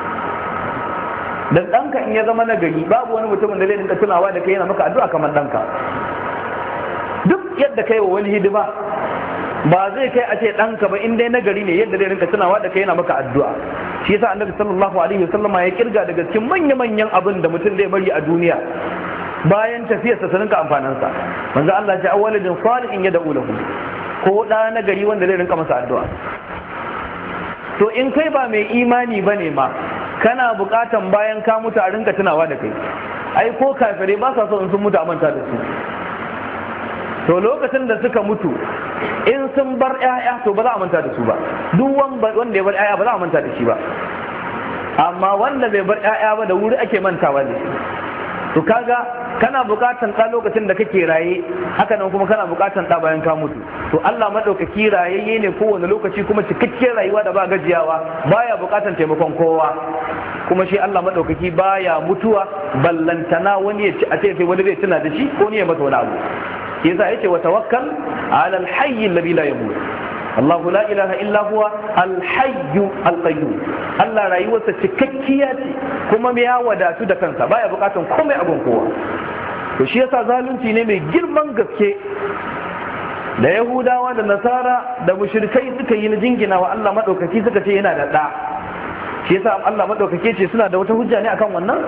S2: Dan ɗanka in ya zama nagari, babu wani mutumin da zai dinka tunawa da kai yana maka addu'a kamar ɗanka. Duk yadda kai wa wani hidima ba zai kai a ce ɗanka ba in dai nagari ne, yadda zai rinka tunawa da kai yana maka addu'a. Shi yasa Annabi sallallahu alaihi wasallam ya kirga daga cikin manya-manyan abin da mutum zai bari a duniya bayan tafiyarsa su rinka amfanansa. Manzo Allah ya ce awwalidin salihin yad'u lahu, ko da nagari wanda zai rinka masa addu'a. To in kai ba mai imani bane ma, kana bukatan bayan ka mutu a rinka tunawa da kai. Ai ko kafirai ba sa so in sun mutu a manta da su. To lokacin da suka mutu in sun bar ƴaƴa to ba za a manta da su ba. Duk wanda ya bar ƴaƴa ba za a manta da shi ba. Amma wanda bai bar ƴaƴa ba da wuri ake mantawa da shi. To kaga kana bukatan ɗa lokacin da kake raye, haka nan kuma kana bukatan ɗa bayan ka mutu. To Allah madaukaki rayayye ne kowane lokaci, kuma cikakken rayuwa da ba gajiyawa, baya bukatan taimakon kowa. Kuma shi Allah madaukaki baya mutuwa, ballantana wani ya ci a ce sai wani zai tuna da shi ko ne ya masa wani abu. Yasa yace wa tawakkal ala al-hayy alladhi la yamut. Allah la ilaha illa huwa al-hayy al-qayyum. Allah rayuwarsa cikakkiya ce kuma ya wadatu da kansa, baya bukatan komai abun kowa. To shi yasa zalunci ne mai girman gaske da Yahudawa da Nasara da mushrikai suka yi na jingina wa Allah madaukaki, suka ce yana da da. Shi yasa Allah madaukake ce suna da wata hujja ne akan wannan?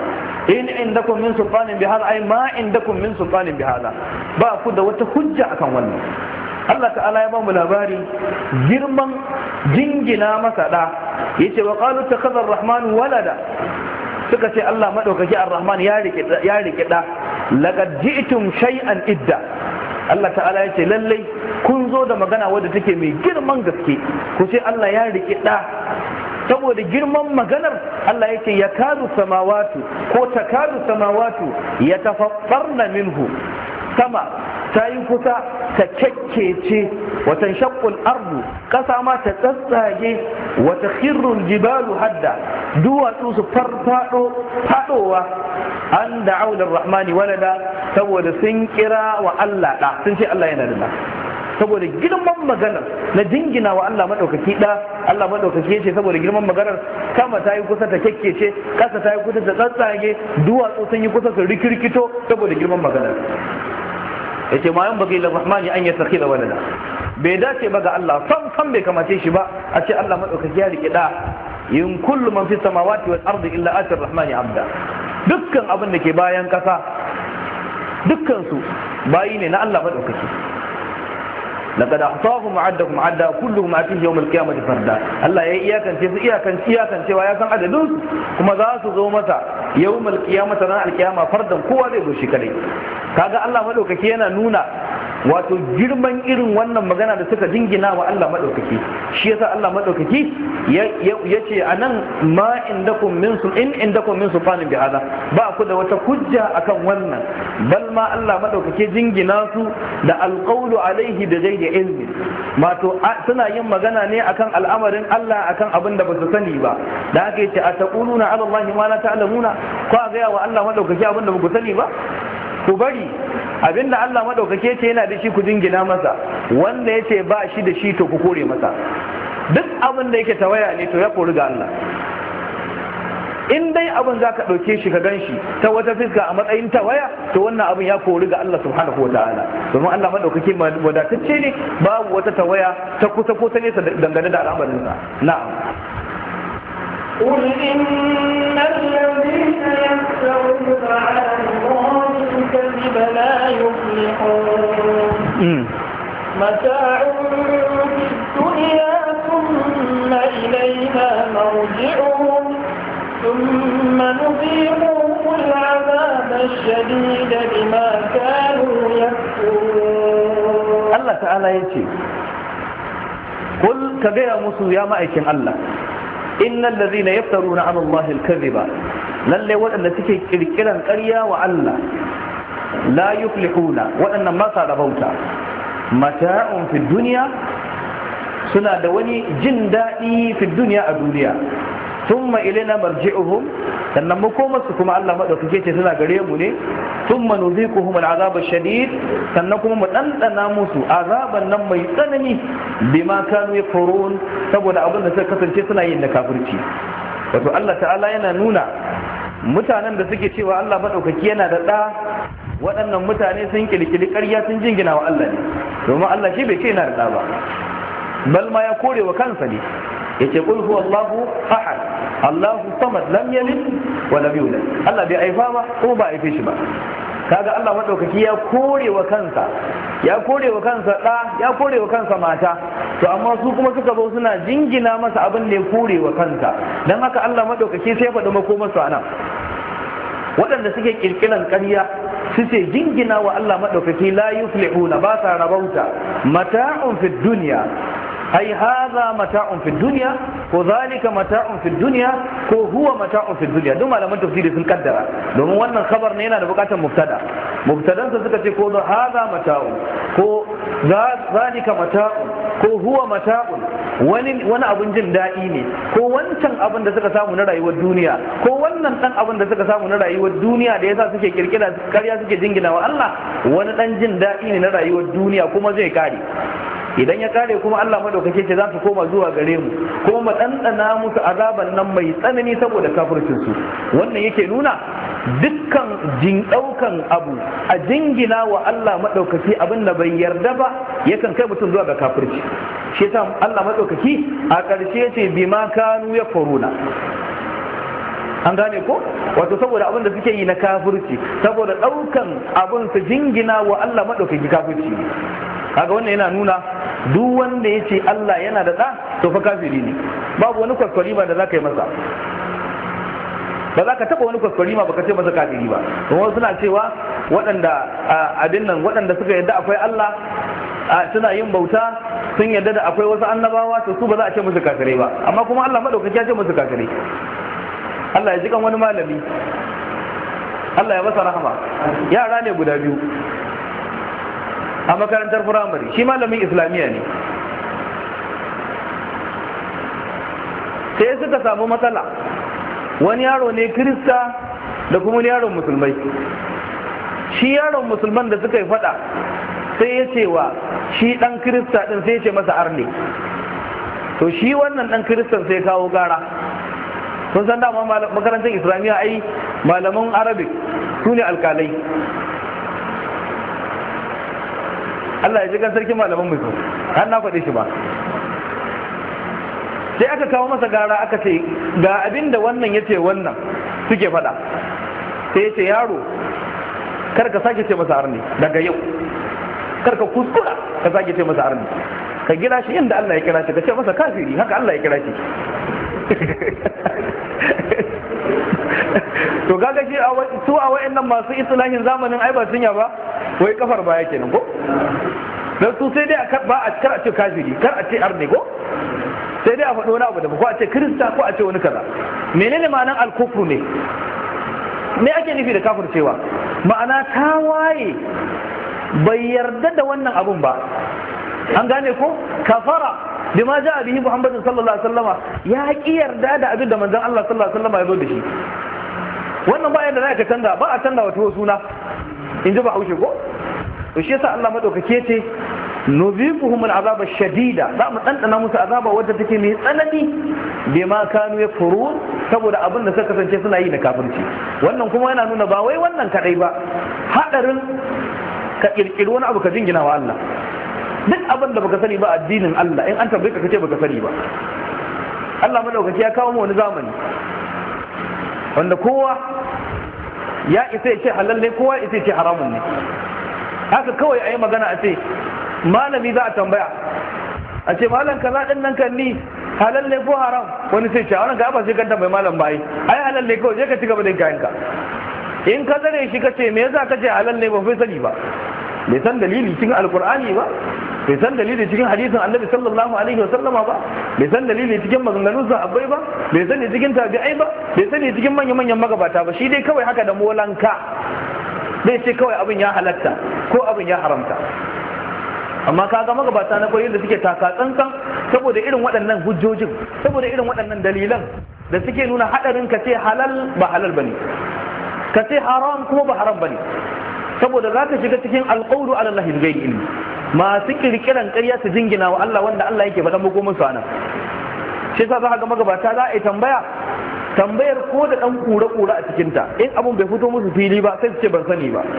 S2: in indakum min sultanin bi hada ay ma indakum min sultanin bi hada, ba ku da wata hujja akan wannan. Allah ta'ala ya ba mu labari girman jingina masa da, yace wa qalu takhadha ar-rahman walada, suka ce Allah madaukaki ar-rahman ya rike ya rike da, laqad ji'tum shay'an idda. Allah ta'ala yace lallai kun zo da magana wadda take mai girman gaske, ku ce Allah ya rike da. Saboda girman maganar Allah yake ya kadu samawatu ko takadu samawatu ya tafaffarna minhu, sama ta yi kusa ta kyakkece, watan shakkul ardu ƙasa ma ta tsatsage, wata khirrul jibalu hadda duwatsu su farfado fadowa, an da aular rahmani walada, saboda sun kira wa Allah da, sun ce Allah yana da da. Saboda girman maganar na jingina wa Allah maɗaukaki ɗa, Allah maɗaukaki ce saboda girman maganar sama ta yi kusa ta kyakkece, ƙasa ta yi kusa ta tsatsage, duwatsu sun yi kusa su rikirkito saboda girman maganar. Yace ma yan bagi lir rahmani an yattakhidha walada, bai dace ba ga Allah, sam sam bai kamace shi ba a ce Allah maɗaukaki ya rike ɗa. In kullu man fi samawati wal ardi illa ati rahmani abda, dukkan abin da ke bayan ƙasa dukkan su bayi ne na Allah maɗaukaki. لقد أحصاهم وعدهم عدا كلهم آتيه يوم القيامة فردا. الله يا إياكن تيس إياكن إياكن تيوا يا كان عددوس كما ذا سوزومتا يوم القيامة تنا القيامة فردا قوة ذي بوشكلي. كذا الله ملوك كينا نونا wato girman irin wannan magana da suka jingina wa Allah madaukaki, shi yasa Allah madaukaki ya ce anan ma indakum min sul in indakum min sultanin bi hada, ba ku da wata hujja akan wannan, bal ma Allah madaukaki jingina su da alqawlu alaihi bi ghairi ilmi, wato suna yin magana ne akan al'amarin Allah akan abin da ba su sani ba, da haka yace ataquluna ala Allah ma la ta'lamuna, ko ga wa Allah madaukaki abin da ba ku sani ba, ku bari abinda Allah madaukake ce yana da shi ku jingina masa, wanda yace ba shi da shi to ku kore masa. Duk abin da yake tawaya ne to ya kori ga Allah. In dai abin za ka ɗauke shi ka ganshi ta wata fiska a matsayin tawaya, to wannan abin ya kori ga Allah subhanahu wa ta'ala, domin Allah madaukake wadatacce ne, babu wata tawaya ta kusa ko ta nesa dangane da al'amarinsa. Na'am.
S3: قل إن الذين يفترون على الله الكذب لا يفلحون متاع في الدنيا ثم إلينا مرجعهم ثم نذيقهم العذاب الشديد بما كانوا يكفرون.
S2: الله تعالى يقول قل كبير مسو يا مائكين الله innal ladhina yaftaruna 'ala Allahi al-kadhiba, lalle waɗanda suke kirkiran ƙarya wa Allah, la yuflihuna, waɗannan ma sa rabauta, mata'un fi dunya, suna da wani jin daɗi fi dunya a duniya, thumma ilayna marji'uhum, sannan makomarsu kuma Allah madaukake ce suna gare mu ne, thumma nuziquhum al-'adhab ash-shadid, sannan kuma mu dandana musu azaban nan mai tsanani bima kanu yakfurun, saboda abin da suka kasance suna yin da kafirci. Wato Allah ta'ala yana nuna mutanen da suke cewa Allah madaukaki yana da ɗa, waɗannan mutane sun kirkiri ƙarya sun jingina wa Allah ne, domin Allah shi bai ce yana da ɗa ba, bal ma ya kore wa kansa ne, yace qul huwallahu ahad Allahu samad lam yalid wa lam yulad, Allah bai aifa ba kuma ba aife shi ba. Kaga Allah madaukaki ya kore wa kansa, ya kore wa kansa da, ya kore wa kansa mata, to amma su kuma suka zo suna jingina masa abin da ya kore wa kansa, dan haka Allah madaukaki sai ya faɗi makomarsu anan. Waɗanda suke kirkiran ƙarya su ce jingina wa Allah madaukaki la yuflihuna, ba sa rabauta, mata'un fid dunya, ai hadha mata'un fid dunya ko zalika mata'un fid dunya ko huwa mata'un fid dunya. Duk malaman tafsiri sun kaddara, domin wannan khabar ne yana da bukatar mubtada, mubtadansa suka ce ko hadha mata'un ko zalika mata'un ko huwa mata'un, wani wani abun jin daɗi ne, ko wancan abin da suka samu na rayuwar duniya, ko wannan dan abin da suka samu na rayuwar duniya da yasa suke kirkira karya suke jingina wa Allah, wani dan jin daɗi ne na rayuwar duniya kuma zai kare. Idan ya kare kuma Allah madaukake ce za su koma zuwa gare mu, kuma mu ɗanɗana musu azaban nan mai tsanani saboda kafircin su. Wannan yake nuna dukkan jin ɗaukan abu a jingina wa Allah madaukaki abin da bai yarda ba yakan kai mutum zuwa ga kafirci. Shi yasa Allah madaukaki a ƙarshe ce bima kanu yakfuruna, an gane ko wato saboda abin da suke yi na kafirci, saboda ɗaukan abin su jingina wa Allah maɗaukaki kafirci. Kaga wannan yana nuna duk wanda ya ce Allah yana da ɗa to fa kafiri ne, babu wani kwaskwari ba da za ka yi masa, ba za ka taɓa wani kwaskwari ma baka ce masa kafiri ba. Kuma suna cewa waɗanda abin nan waɗanda suka yadda akwai Allah suna yin bauta sun yadda da akwai wasu annabawa to su ba za a ce musu kafirai ba, amma kuma Allah maɗaukaki ya ce musu kafirai. Allah ya ji kan wani malami, Allah ya masa rahama, yara ne guda biyu a makarantar firamare, shi malamin islamiyya ne. Sai suka samu matsala, wani yaro ne kirista da kuma wani yaron musulmai. Shi yaron musulman da suka yi fada sai ya ce wa shi dan kirista din sai ya ce masa arne, to shi wannan dan kiristan sai kawo gara. Sun san dama makarantar islamiyya ai malaman arabic su ne alkalai. Allah ya ji gan sarkin malaman musu har na faɗi shi ba. Sai aka kawo masa gara aka ce ga abin da wannan ya ce wannan suke faɗa. Sai ya ce yaro kar ka sake ce masa arni daga yau, kar ka kuskura ka sake ce masa arni, ka gina shi inda Allah ya kira shi, ka ce masa kafiri haka Allah ya kira shi. To kaga shi su a wa'annan masu islahin zamanin ai ba sunya ba wai kafar baya kenan ko, dan su sai dai a ba a kar a ce kafiri kar a ce arni ko, sai dai a faɗo wani abu da ko a ce kirista ko a ce wani kaza. Menene ma'anar alkufru ne? Me ake nufi da kafircewa? Ma'ana ta waye bai yarda da wannan abun ba, an gane ko kafara bima ja'a bihi Muhammadin sallallahu alaihi wasallama, ya ki yarda da abin da manzon Allah sallallahu alaihi wasallama ya zo da shi. Wannan ba yadda za ka canza, ba a canza wata suna in ji ba haushe ko. To shi yasa Allah madaukake ce nuzifuhum al'azaba shadida, za mu dandana musu azaba wadda take mai tsanani bima kanu yakfurun, saboda abin da suka kasance suna yi na kafirci. Wannan kuma yana nuna ba wai wannan kadai ba, hadarin ka kirkiri wani abu ka jingina wa Allah. Duk abin da baka sani ba addinin Allah in an tambaye ka kace baka sani ba. Allah madaukaki ya kawo mu wani zamani wanda kowa ya isa ya ce halal ne, kowa ya isa ya ce haramun ne. Haka kawai a yi magana a ce malami za a tambaya a ce malam kaza din nan kan ni halal ne ko haram, wani sai ce wannan ga ba sai kan tambayi malam ba ai ai halal ne kawai je ka ci gaba da kayan ka. In ka zare shi ka ce me yasa ka ce halal ne ba fai sani ba, bai san dalili cikin alkur'ani ba, bai san dalili cikin hadisin annabi sallallahu alaihi wasallama ba, bai san dalili cikin maganganun sahabbai ba, bai sani cikin tabi'ai ba, bai sani cikin manya-manyan magabata ba. Shi dai kawai haka da molanka zai ce kawai abin ya halatta ko abin ya haramta. Amma kaga magabata na koyi da suke taka tsantsan saboda irin waɗannan hujjojin, saboda irin waɗannan dalilan da suke nuna haɗarin ka ce halal ba halal bane, ka ce haram kuma ba haram bane, saboda za ka shiga cikin alƙawlu ala Allah bil ghairi ilmi, masu kirkiran ƙarya su jingina wa Allah wanda Allah yake faɗan makomin su anan. Shi yasa za ka ga magabata za a yi tambaya, tambayar ko da ɗan kura-kura a cikinta, in abun bai fito musu fili ba sai su ce ban sani ba.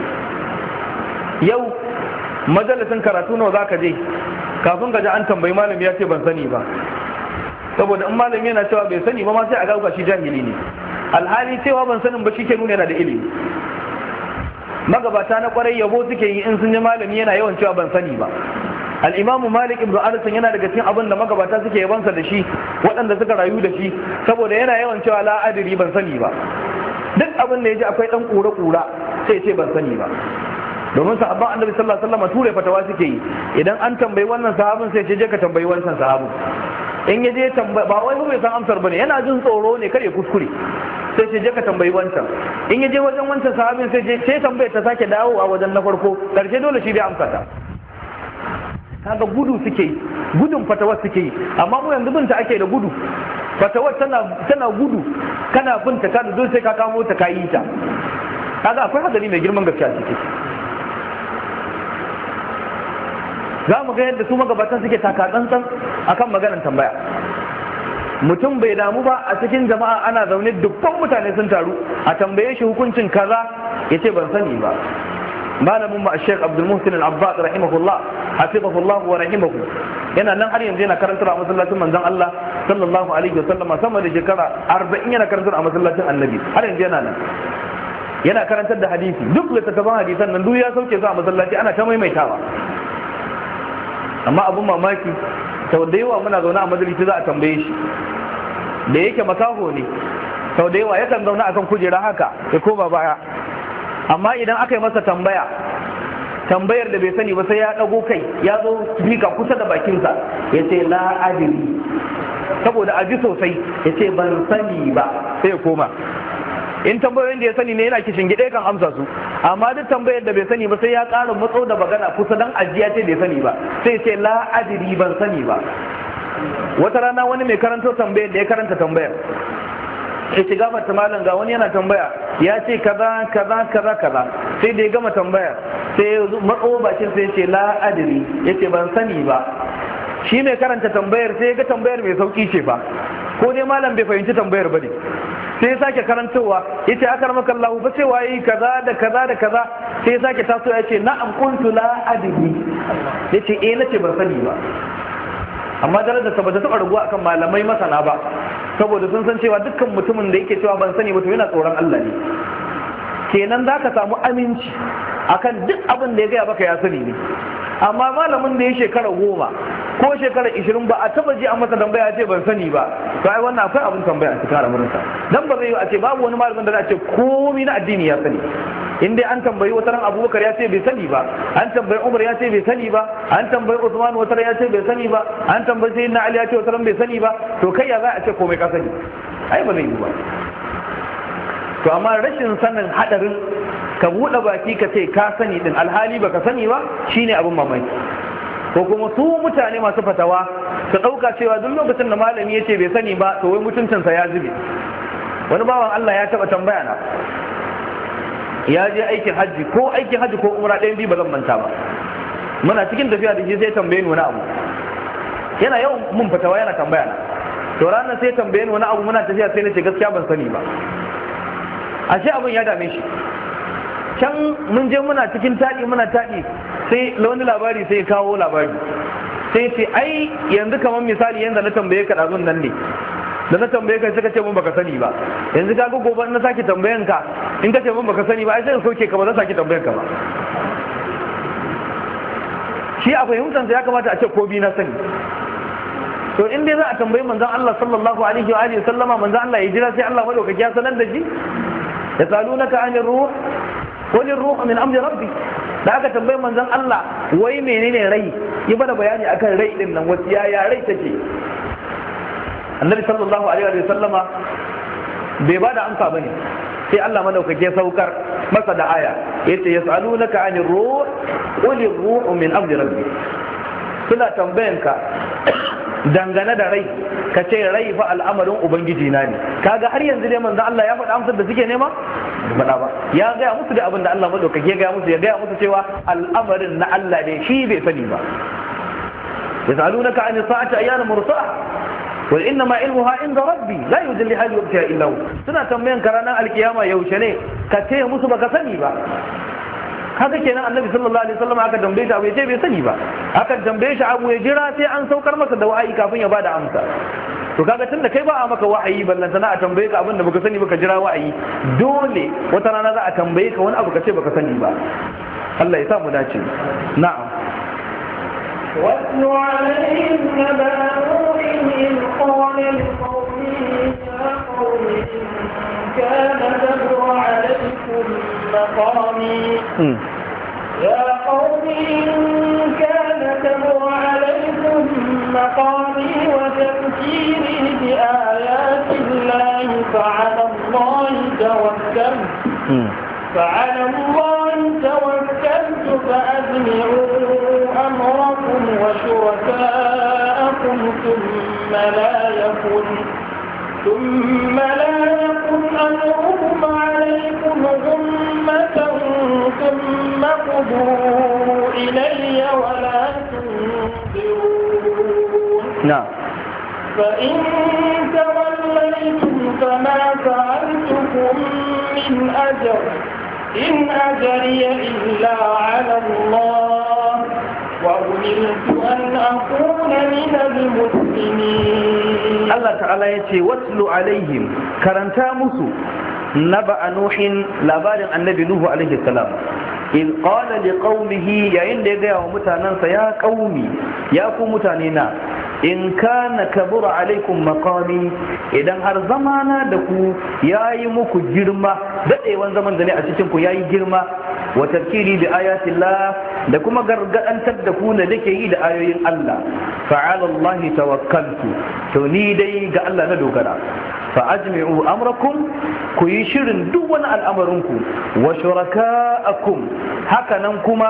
S2: Yau majalisin karatu nawa za ka je kafin ka ji an tambayi malami ya ce ban sani ba, saboda in malami yana cewa bai sani ba ma sai a ga shi jahili ne, alhali cewa ban sanin ba shi ke nuna yana da ilimi. Magabata na kwarai yabo suke yi in sun ji malami yana yawan cewa ban sani ba. Al-Imamu Malik ibn Anas yana daga cikin abin da magabata suke yabansa da shi, waɗanda suka rayu da shi, saboda yana yawan cewa la adri ban sani ba. Duk abin da ya ji akwai ɗan ƙura-ƙura sai ce ban sani ba. Domin sahabban Annabi sallallahu alaihi wasallam ture fatawa suke yi, idan an tambayi wannan sahabin sai ce je ka tambayi wancan sahabin. In ya je tambaya ba wai bai san amsar bane, yana jin tsoro ne kar ya kuskure. Sai ce je ka tambayi wancan. In ya je wajen wancan sahabin sai je sai tambayar ta sake dawowa wajen na farko, karshe dole shi bai amsa ta. Kaga gudu suke yi, gudun fatawar suke yi, amma mu yanzu binta ake da gudu. Fatawar tana tana gudu, kana binta ka da dole sai ka kamo ta kayi ta. Kaga akwai hadari mai girman gaskiya ciki. Za mu ga yadda su magabatan suke taka tsantsan akan maganar tambaya. Mutum bai damu ba a cikin jama'a ana zaune dubban mutane sun taru a tambaye shi hukuncin kaza ya ce ban sani ba. malamin mu Sheikh Abdul Muhsin Al-Abbad rahimahullah hafizahullah wa rahimahu yana nan har yanzu yana karantar a masallacin manzon Allah sallallahu alaihi wa sallama sama da shekara arba'in yana karantar a masallacin Annabi har yanzu yana nan yana karantar da hadisi duk littattafan hadisan nan duk ya sauke su a masallaci ana ta maimaitawa amma abun mamaki sau da yawa muna zaune a majalisi za a tambaye shi da yake makaho ne sau da yawa yakan zauna akan kujera haka ya koma baya amma idan aka yi masa tambaya tambayar da bai sani ba sai ya ɗago kai ya zo bika kusa da bakinsa ya ce la adiri saboda aji sosai ya ce ban sani ba sai ya koma in tambayoyin da ya sani ne yana kishin gida kan amsa su amma duk tambayar da bai sani ba sai ya ƙara matso da magana kusa dan ajiya ce bai sani ba sai ya ce la adiri ban sani ba. Wata rana wani mai karanto tambayar da ya karanta tambayar ya ce gafarta malam ga wani yana tambaya ya ce kaza kaza kaza kaza sai da ya gama tambaya sai ya matso bakin sai ya ce la adri ya ce ban sani ba. Shi mai karanta tambayar sai ya ga tambayar mai sauki ce ba ko dai malam bai fahimci tambayar ba ne sai ya sake karantowa ya ce akar maka Allah ba cewa yi kaza da kaza da kaza sai ya sake taso ya ce na'am qultu la adri ya ce eh nace ban sani ba. Amma darajar ta bata taɓa raguwa akan malamai masana ba saboda sun san cewa dukkan mutumin da yake cewa ban sani ba to yana tsoron Allah ne kenan za ka samu aminci akan duk abin da ya gaya baka ya sani ne. Amma malamin da ya shekara goma ko shekara ishirin ba a taba ji a masa tambaya ce ban sani ba to ai wannan akwai abin tambaya a cikin al'amuransa dan ba zai yi a ce babu wani malamin da za a ce komai na addini ya sani. In dai an tambayi wata ran Abubakar ya ce bai sani ba, an tambayi Umar ya ce bai sani ba, an tambayi Usman wata ran ya ce bai sani ba, an tambayi Sayyidina Ali ya ce wata ran bai sani ba, to kai ya za a ce komai ka sani? Ai ba zai yi ba. To amma rashin sanin hadarin ka buɗe baki ka ce ka sani din alhali baka sani ba shine abin mamaki. Ko kuma su mutane masu fatawa su ɗauka cewa duk lokacin da malami ya ce bai sani ba to wai mutuncinsa ya zube. Wani bawan Allah ya taɓa tambaya na ya je aikin hajji ko aikin hajji ko umra ɗayan biyu ba zan manta ba muna cikin tafiya da shi sai tambaye ni wani abu yana yawan mun fatawa yana tambaya na to ranar sai tambaye ni wani abu muna tafiya sai na ce gaskiya ban sani ba ashe abin ya dame shi can mun je muna cikin taɗi muna taɗi sai wani labari sai ya kawo labari sai ce ai yanzu kamar misali yanzu na tambaye ka ɗazun nan ne da na tambaye ka sai ka ce mun baka sani ba yanzu ka ga gobe na sake tambayan ka in ka ce mun baka sani ba ai sai ka soke ka ba zan sake tambayan ka ba. Shi a fahimtar sa ya kamata a ce ko bi na sani to in dai za a tambayi manzon Allah sallallahu alaihi wa alihi sallama manzon Allah ya jira sai Allah madaukaki ya sanar da shi yasalunaka anir ruh qul ar-ruh min amri rabbi da aka tambayi manzon Allah wai menene rai yi bada bayani akan rai din nan wasu yaya rai take. Annabi sallallahu alaihi wa sallama bai ba da amsa bane sai Allah madaukake saukar masa da aya yace yasalunaka anir ruh qul ar-ruh min amri rabbi suna tambayanka dangane da rai ka ce rai fa al'amarin ubangiji na ne kaga har yanzu dai manzo Allah ya faɗa amsar da suke nema faɗa ba ya gaya musu da abin da Allah madaukake ya gaya musu ya gaya musu cewa al'amarin na Allah ne shi bai sani ba. yasalunaka an sa'ati ayyana mursaha wal inna ma ilmuha inda rabbi la yujalliha li waqtiha illa hu suna tambayan ka ranar alkiyama yaushe ne ka ce musu baka sani ba. Haka kenan annabi sallallahu alaihi wasallam aka tambaye shi abu ya ce bai sani ba aka tambaye shi abu ya jira sai an saukar masa da wahayi kafin ya bada amsa. To kaga tunda kai ba a maka wahayi ballanta na a tambaye ka abin da baka sani baka jira wahayi dole wata rana za a tambaye ka wani abu ka ce baka sani ba. Allah ya sa mu dace. Na'am.
S3: واتل عليهم نبأ نوح إذ قال لقومه يا قوم إن كان كبر عليكم مقامي يا قوم إن كان كبر عليكم مقامي وتذكيري بآيات الله فعلى الله توكلت فعلى الله توكلت فأجمعوا أمركم وشركاءكم ثم لا يكن ثم لا يكن أمركم عليكم غمة ثم قضوا إلي ولا تنظرون.
S2: نعم.
S3: فإن توليتم فما سألتكم من أجر إن أجري إلا على الله وأمرت أن أكون من المسلمين.
S2: الله تعالى يتي واتل عليهم كرنتا مسو نبأ نوح لبار النبي نوح عليه السلام إذ قال لقومه يا إن دقيا ومتاننسا يا قومي يا قوم متانينا in kana kabura alaikum maqami idan har zamana da ku yayi muku girma dadewan zaman da ne a cikin ku yayi girma wa tafkiri bi ayatillah da kuma gargadantar da ku ne dake yi da ayoyin Allah fa ala Allah tawakkaltu to ni dai ga Allah na dogara fa ajmi'u amrakum ku yi shirin duk wani al'amarin ku wa shuraka'akum haka nan kuma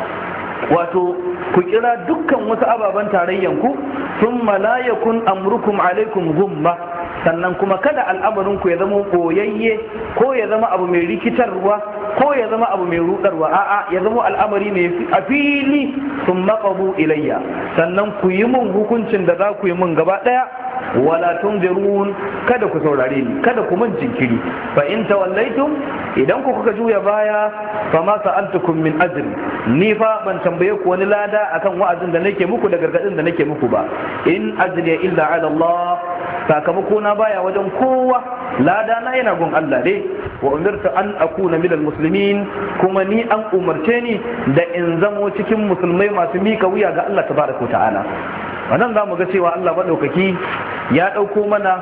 S2: wato ku kira dukkan wasu ababen tarayyanku sun la yakun amrukum alaikum gumma sannan kuma kada al'amarinku ya zama koyayye ko ya zama abu mai rikitarwa ko ya zama abu mai rudarwa a'a ya zama al'amari mai a fili sun maqabu ilayya sannan ku yi mun hukuncin da za ku yi mun gaba daya wala tunzirun kada ku saurare ni kada ku mun jinkiri fa in tawallaitum idan ku kuka juya baya fa ma sa'altukum min ajr ni fa ban tambaye ku wani lada akan wa'azin da nake muku da gargadin da nake muku ba in ajriya illa ala Allah sakamako na baya wajen kowa lada na yana gun Allah dai wa umirtu an akuna minal muslimin kuma ni an umarce ni da in zamo cikin musulmai masu mika wuya ga Allah tabaraka wa ta'ala wannan zamu ga cewa Allah madaukaki ya dauko mana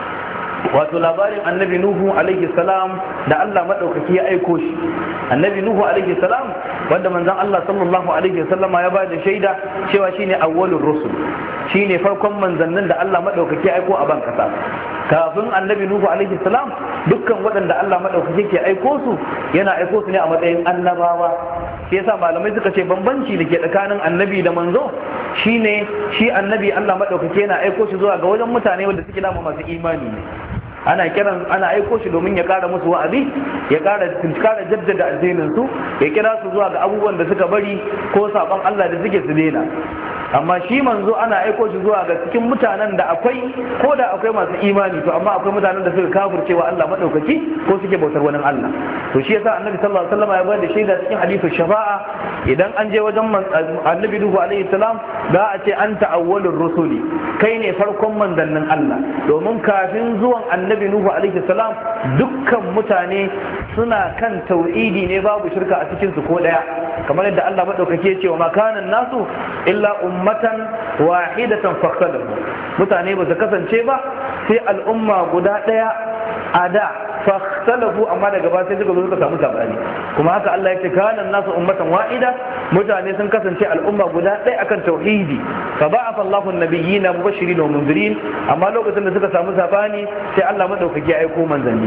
S2: wato labarin annabi nuhu alaihi salam da Allah madaukaki ya aiko shi annabi nuhu alaihi salam wanda manzon Allah sallallahu alaihi wasallama ya ba da shaida cewa shine awwalur rusul shine farkon manzannin da Allah madaukaki ya aiko a ban kasa kafin annabi nuhu alaihi salam dukkan waɗanda Allah madaukaki ke aiko su yana aiko su ne a matsayin annabawa shi yasa malamai suka ce bambanci da ke tsakanin annabi da manzo shine shi annabi Allah madaukaki yana aiko shi zuwa ga wajen mutane wanda suke dama masu imani ne ana kiran ana aiko shi domin ya kara musu wa'azi ya kara kara jaddada addinin su ya kira su zuwa ga abubuwan da suka bari ko saban Allah da suke su daina amma shi manzo ana aiko shi zuwa ga cikin mutanen da akwai ko da akwai masu imani to amma akwai mutanen da suka kafircewa Allah madaukaki ko suke bautar wani Allah to shi yasa annabi sallallahu alaihi wasallam ya bada shaida cikin hadithu shafa'a idan an je wajen annabi Nuhu alaihi salam za a ce anta awwalur rusuli kai ne farkon manzannin Allah domin kafin zuwan annabi Nuhu alaihi salam dukkan mutane suna kan tauhidi ne babu shirka a cikin su ko daya kamar yadda Allah madaukaki ya ce wa makanan nasu illa ummatan wahidatan fakhtalahu mutane ba su kasance ba sai al'umma guda daya a da fakhtalahu amma daga ba sai suka zo suka samu sabani kuma haka Allah ya ce kana nasu ummatan wahida mutane sun kasance al'umma guda daya akan tauhidi fa ba'atha Allahu an-nabiyyina mubashirin wa munzirin amma lokacin da suka samu sabani sai Allah madaukaki ya aiko manzanni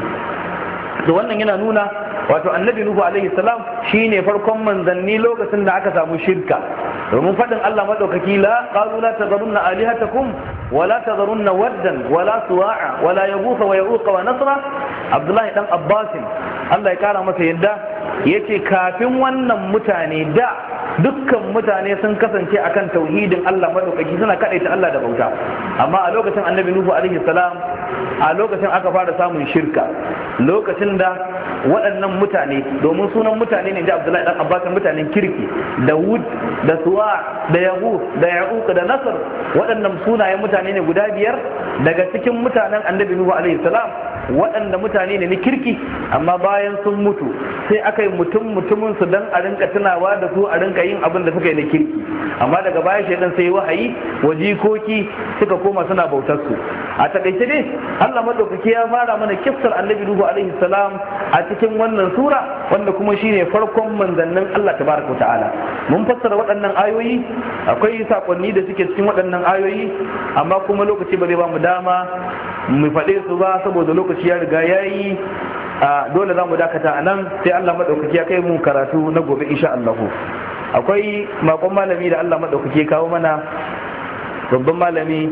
S2: to wannan yana nuna wato annabi Nuhu alaihi salam shine farkon manzanni lokacin da aka samu shirka domin faɗin Allah maɗaukaki la qalu la tadharunna alihatakum wa la tadharunna waddan wa la suwa'a wa la yaghutha wa yauqa wa nasra Abdullahi dan Abbas Allah ya kara masa yadda yace kafin wannan mutane da dukkan mutane sun kasance akan tauhidin Allah maɗaukaki suna kadaita Allah da bauta amma a lokacin annabi Nuhu alaihi salam a lokacin aka fara samun shirka lokacin da waɗannan mutane domin sunan mutane ne da Abdullahi dan Abbas mutanen kirki da Wud da Suwa da Yahu da Ya'uq da Nasr waɗannan sunayen mutane ne guda biyar daga cikin mutanen Annabi Nuhu alaihi salam waɗanda mutane ne na kirki amma bayan sun mutu sai aka yi mutum mutumin su dan a rinka tunawa da su a rinka yin abin da suka yi na kirki amma daga baya shaidan sai wahayi wa jikoki suka koma suna bautar su a takaice dai Allah madaukaki ya fara mana kissar Annabi Nuhu alaihi salam a cikin wannan sura wanda kuma shine farkon manzannin Allah tabaraka wa ta'ala mun fassara waɗannan ayoyi akwai sakonni da suke cikin waɗannan ayoyi amma kuma lokaci ba zai ba mu dama mu faɗe su ba saboda lokaci ya riga yayi a dole za mu dakata a nan sai Allah madaukaki ya kai mu karatu na gobe insha Allah akwai makon malami da Allah madaukaki ya kawo mana babban malami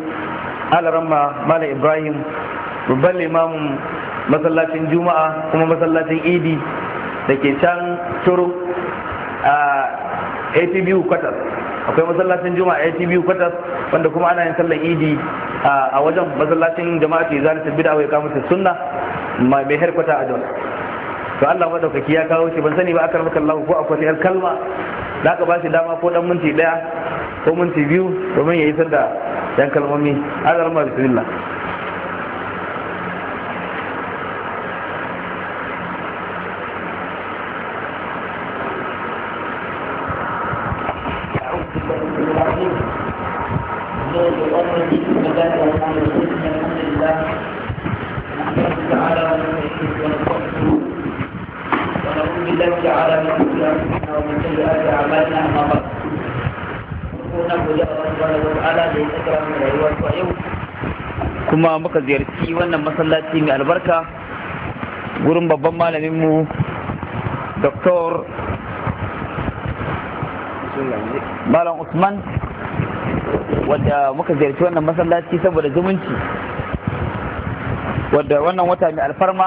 S2: Alaramma Malam Ibrahim babban limamin masallacin juma'a kuma masallacin idi da ke can turu a A T B U kwatas akwai masallacin juma'a A T B U kwatas wanda kuma ana yin sallar idi a wajen masallacin jama'a ke zalata bid'a wai kamata sunna mai harkwata a Jos
S1: to Allah madaukaki ya kawo shi ban sani ba aka maka Allah ko akwai yar kalma da ka ba shi dama ko dan minti daya ko minti biyu domin ya isar da yan kalmomi. Allah rahma bismillah.
S2: kuma muka ziyarci wannan masallaci mai albarka gurin babban malaminmu Doktor Malam Usman, wadda muka ziyarci wannan masallaci saboda zumunci, wadda wannan wata mai alfarma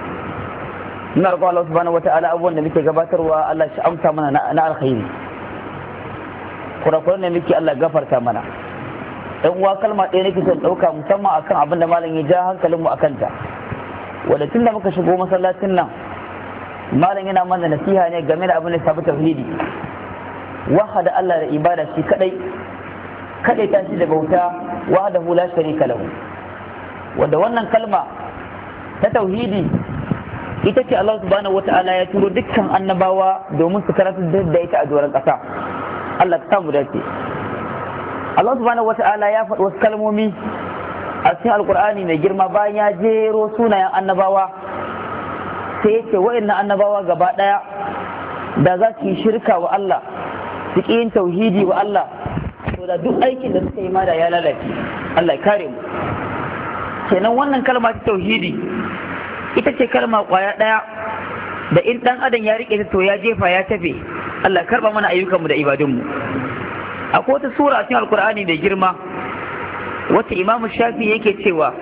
S2: ina roƙon Allah subhanahu wata'ala abubuwan da muke gabatarwa Allah shi amsa mana na alkhairi, kurakuran da muke Allah gafarta mana. Dan uwa kalma ɗaya nake son ɗauka musamman akan abin da malam ya ja hankalinmu a kanta, wadda tun da muka shigo masallacin nan malam yana mana nasiha ne game da abin da shafi tauhidi, wahada Allah da ibada shi kadai kadai ta shi da bauta wahdahu la sharika lahu, wadda wannan kalma ta tauhidi ita ce Allah subhanahu wata'ala ya turo dukkan annabawa domin su karatu da ita a doron ƙasa. Allah ta samu dace. Allah subhanahu wata'ala ya faɗi wasu kalmomi a cikin alkur'ani mai girma bayan ya jero sunayen annabawa, sai ya ce wa'annan annabawa gaba ɗaya da za su yi shirka wa Allah su ƙi yin tauhidi wa Allah, to da duk aikin da suka yi ma da ya lalace. Allah ya kare mu. Kenan wannan kalma ta tauhidi ita ce kalma kwaya ɗaya da in ɗan adam ya riƙe ta to ya jefa ya tafe. Allah karɓa mana ayyukanmu da ibadunmu. Akwai wata sura a cikin alkur'ani mai girma wacce imamu shafi yake cewa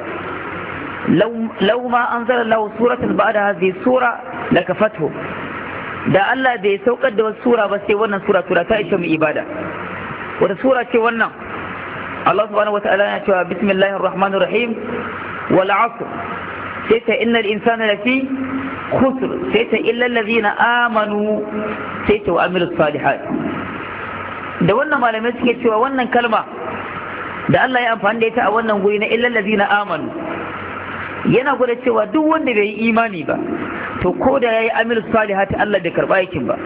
S2: lau ma an zara lahu suratan ba da hazi sura da kafatho, da Allah bai saukar da wasu sura ba sai wannan sura sura ta ishe mu ibada. Wata sura ce wannan? Allah subhanahu wa ta'ala yana cewa bismillahir rahmanir rahim wal asr, sai ta innal insana lafi khusr, sai ta illa allazina amanu, sai ta wa amilus salihat. Da wannan malamai suke cewa wannan kalma da Allah ya amfani da ita a wannan guri na illal ladina amanu yana gwada cewa duk wanda bai yi imani ba to ko da yayi amil salihati Allah bai karba yakin ba.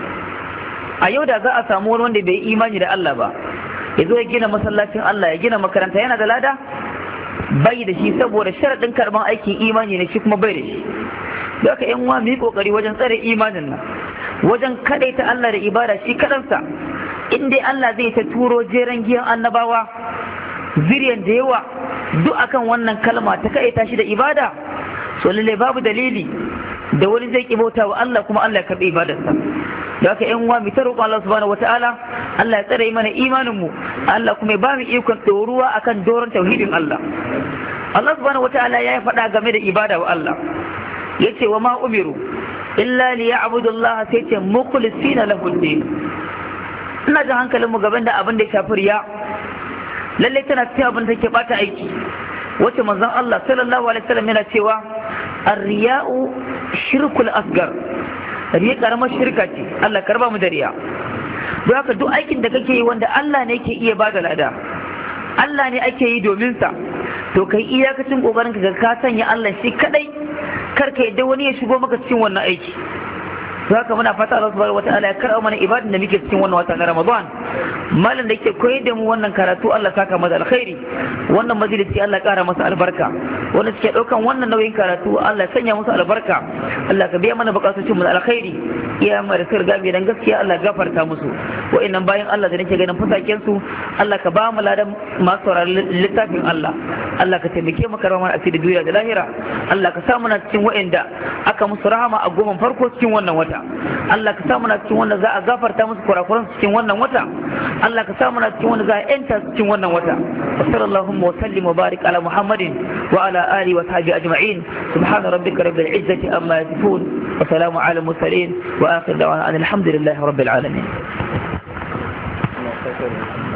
S2: A yau da za a samu wani wanda bai yi imani da Allah ba ya zo ya gina masallacin Allah ya gina makaranta, yana da lada? Bai da shi, saboda sharadin karban aikin imani ne shi kuma bai da shi. Da haka yan uwa mu yi kokari wajen tsare imanin nan, wajen kadaita Allah da ibada shi kadansa. In dai Allah zai ta turo jeren giyan annabawa zuriyan da yawa duk akan wannan kalma ta kai tashi da ibada, so lalle babu dalili da wani zai ki bauta wa Allah kuma Allah ya karbi ibadarsa. Da haka ƴan uwa mu ta roƙon Allah subhanahu wataala Allah ya tsare mana imanin mu, Allah kuma ya ba mu ikon doruwa akan doron tauhidin Allah. Allah subhanahu wataala ya faɗa game da ibada wa Allah, yace wa ma umiru illa liya'budu Allah, sai ce mukhlisina lahu din. Ina jin hankalinmu gaban da abin da ya shafi riya, lalle tana cikin abin da ke bata aiki, wacce manzon Allah sallallahu alaihi wasallam yana cewa ar-riya'u shirkul asgar, riya karamar shirka ce. Allah karba mu da riya. Don haka duk aikin da kake yi wanda Allah ne ke iya bada lada, Allah ne ake yi domin sa, to kai iyakacin kokarin ka ka sanya Allah shi kadai, kar ka yadda wani ya shigo maka cikin wannan aiki. To haka muna fata Allah subhanahu wataala ya karɓa mana ibadun da muke cikin wannan wata na Ramadan. Malam da yake koyar da mu wannan karatu Allah saka masa alkhairi, wannan majalisi Allah ƙara masa albarka, wanda suke ɗaukan wannan nauyin karatu Allah sanya musu albarka, Allah ka biya mana buƙatocin mu alkhairi. Iya mu da sirga bi dan gaskiya Allah gafarta musu. Wa'annan bayan Allah da nake ganin fusaken su Allah ka ba mu ladan masu sauraron littafin Allah. Allah ka taimake mu karama mana asiri duniya da lahira. Allah ka sa muna cikin wa'anda aka musu rahama a goma farko cikin wannan wata. Allah ka sa muna cikin wanda za a gafarta musu kurakuran cikin wannan wata. Allah ka sa muna cikin wanda za a yanta cikin wannan wata. Wa sallallahu wa sallim wa barik ala Muhammadin wa ala alihi wa sahbihi ajma'in. Subhana rabbika rabbil izzati amma yasifun wa salamun ala mursalin wa akhir da'wana alhamdulillahi rabbil alamin.